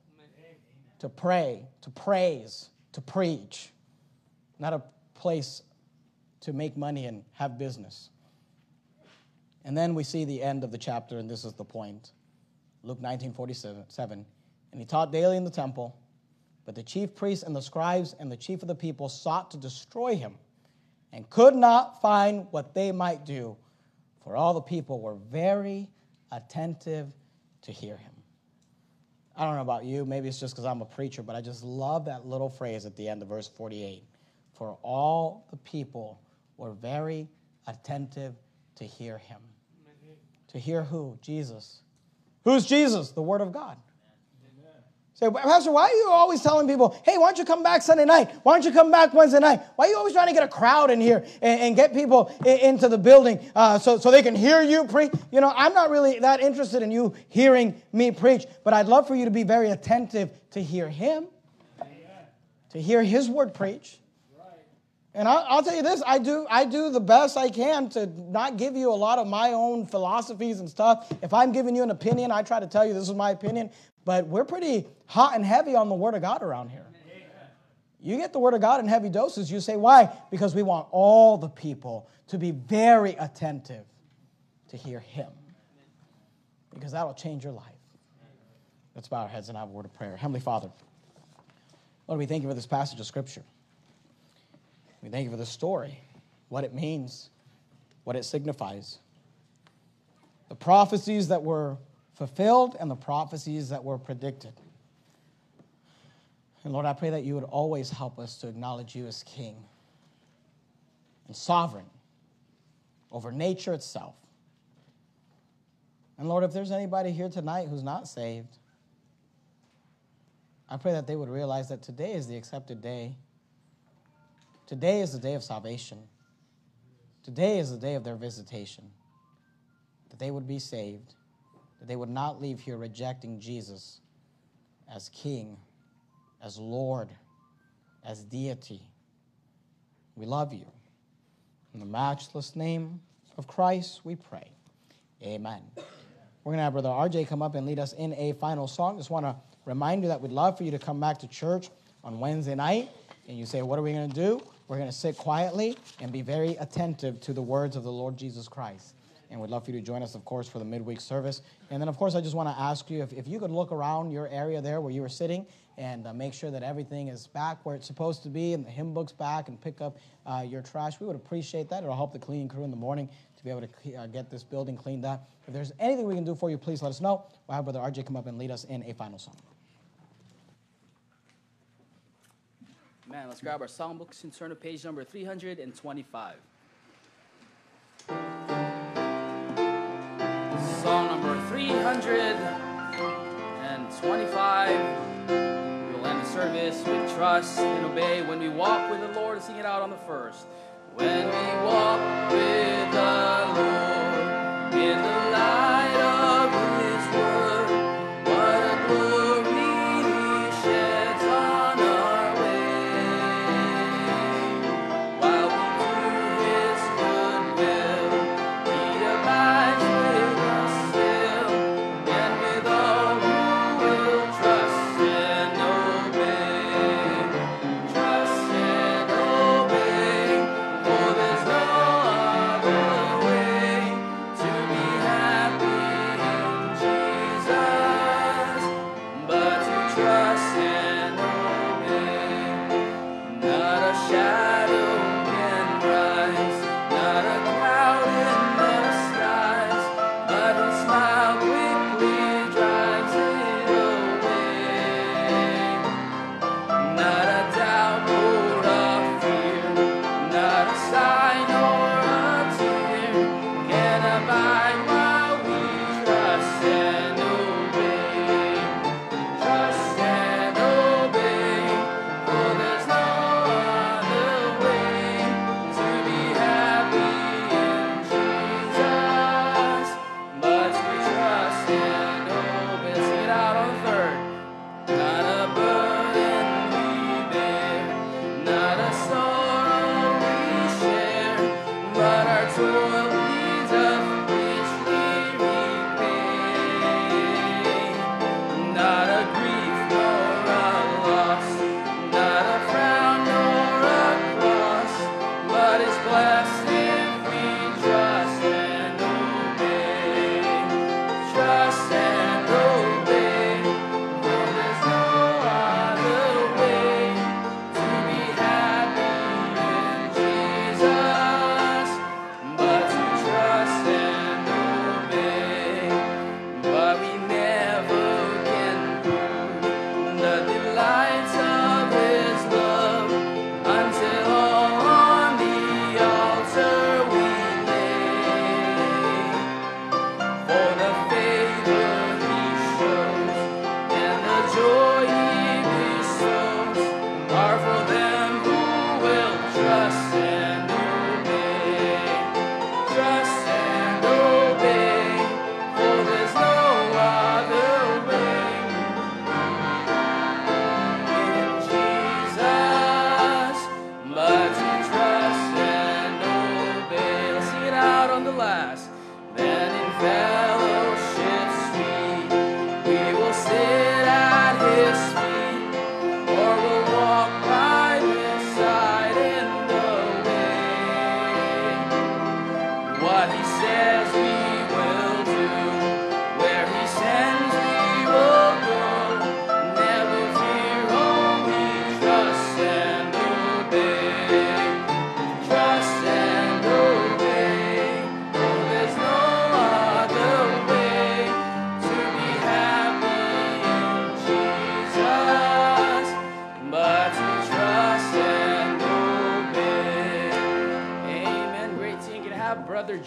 to pray, to praise, to preach. Not a place to make money and have business. And then we see the end of the chapter, and this is the point. Luke nineteen forty-seven. And he taught daily in the temple, but the chief priests and the scribes and the chief of the people sought to destroy him and could not find what they might do, for all the people were very attentive to hear him. I don't know about you, maybe it's just because I'm a preacher, but I just love that little phrase at the end of verse forty-eight. For all the people were very attentive to hear him. To hear who? Jesus. Who's Jesus? The Word of God. Say, Pastor, why are you always telling people, hey, why don't you come back Sunday night? Why don't you come back Wednesday night? Why are you always trying to get a crowd in here and, and get people in, into the building uh, so, so they can hear you preach? You know, I'm not really that interested in you hearing me preach, but I'd love for you to be very attentive to hear him, to hear his word preach. And I'll, I'll tell you this, I do I do the best I can to not give you a lot of my own philosophies and stuff. If I'm giving you an opinion, I try to tell you this is my opinion. But we're pretty hot and heavy on the Word of God around here. You get the Word of God in heavy doses. You say, why? Because we want all the people to be very attentive to hear him. Because that'll change your life. Let's bow our heads and have a word of prayer. Heavenly Father, Lord, we thank you for this passage of Scripture. We thank you for this story, what it means, what it signifies. The prophecies that were fulfilled and the prophecies that were predicted. And Lord, I pray that you would always help us to acknowledge you as King and sovereign over nature itself. And Lord, if there's anybody here tonight who's not saved, I pray that they would realize that today is the accepted day. Today is the day of salvation. Today is the day of their visitation. That they would be saved. That they would not leave here rejecting Jesus as King, as Lord, as deity. We love you. In the matchless name of Christ, we pray. Amen. We're going to have Brother R J come up and lead us in a final song. Just want to remind you that we'd love for you to come back to church on Wednesday night. And you say, what are we going to do? We're going to sit quietly and be very attentive to the words of the Lord Jesus Christ. And we'd love for you to join us, of course, for the midweek service. And then, of course, I just want to ask you if, if you could look around your area there where you were sitting and uh, make sure that everything is back where it's supposed to be and the hymn book's back and pick up uh, your trash. We would appreciate that. It'll help the cleaning crew in the morning to be able to uh, get this building cleaned up. If there's anything we can do for you, please let us know. We'll have Brother R J come up and lead us in a final song. Man, let's grab our songbooks and turn to page number three hundred twenty-five. Song number three hundred twenty-five. We'll end the service with trust and obey. When we walk with the Lord, sing it out on the first. When we walk with the Lord in the light of his word, what a glory he sheds on our way. While we do his good will, he abides with us still, and with all who will trust and obey. Trust and obey, for there's no other way to be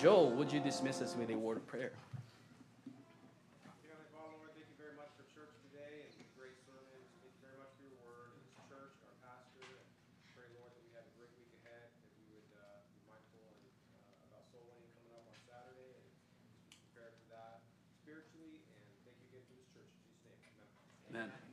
Joe, would you dismiss us with a word of prayer? Heavenly Father, Lord, thank you very much for church today and the great sermon. Thank you very much for your word and this church, our pastor. And pray, Lord, that we have a great week ahead, that we would uh, be mindful and, uh, about soul winning coming up on Saturday and be prepared for that spiritually. And thank you again for this church. In Jesus' name, amen. Amen.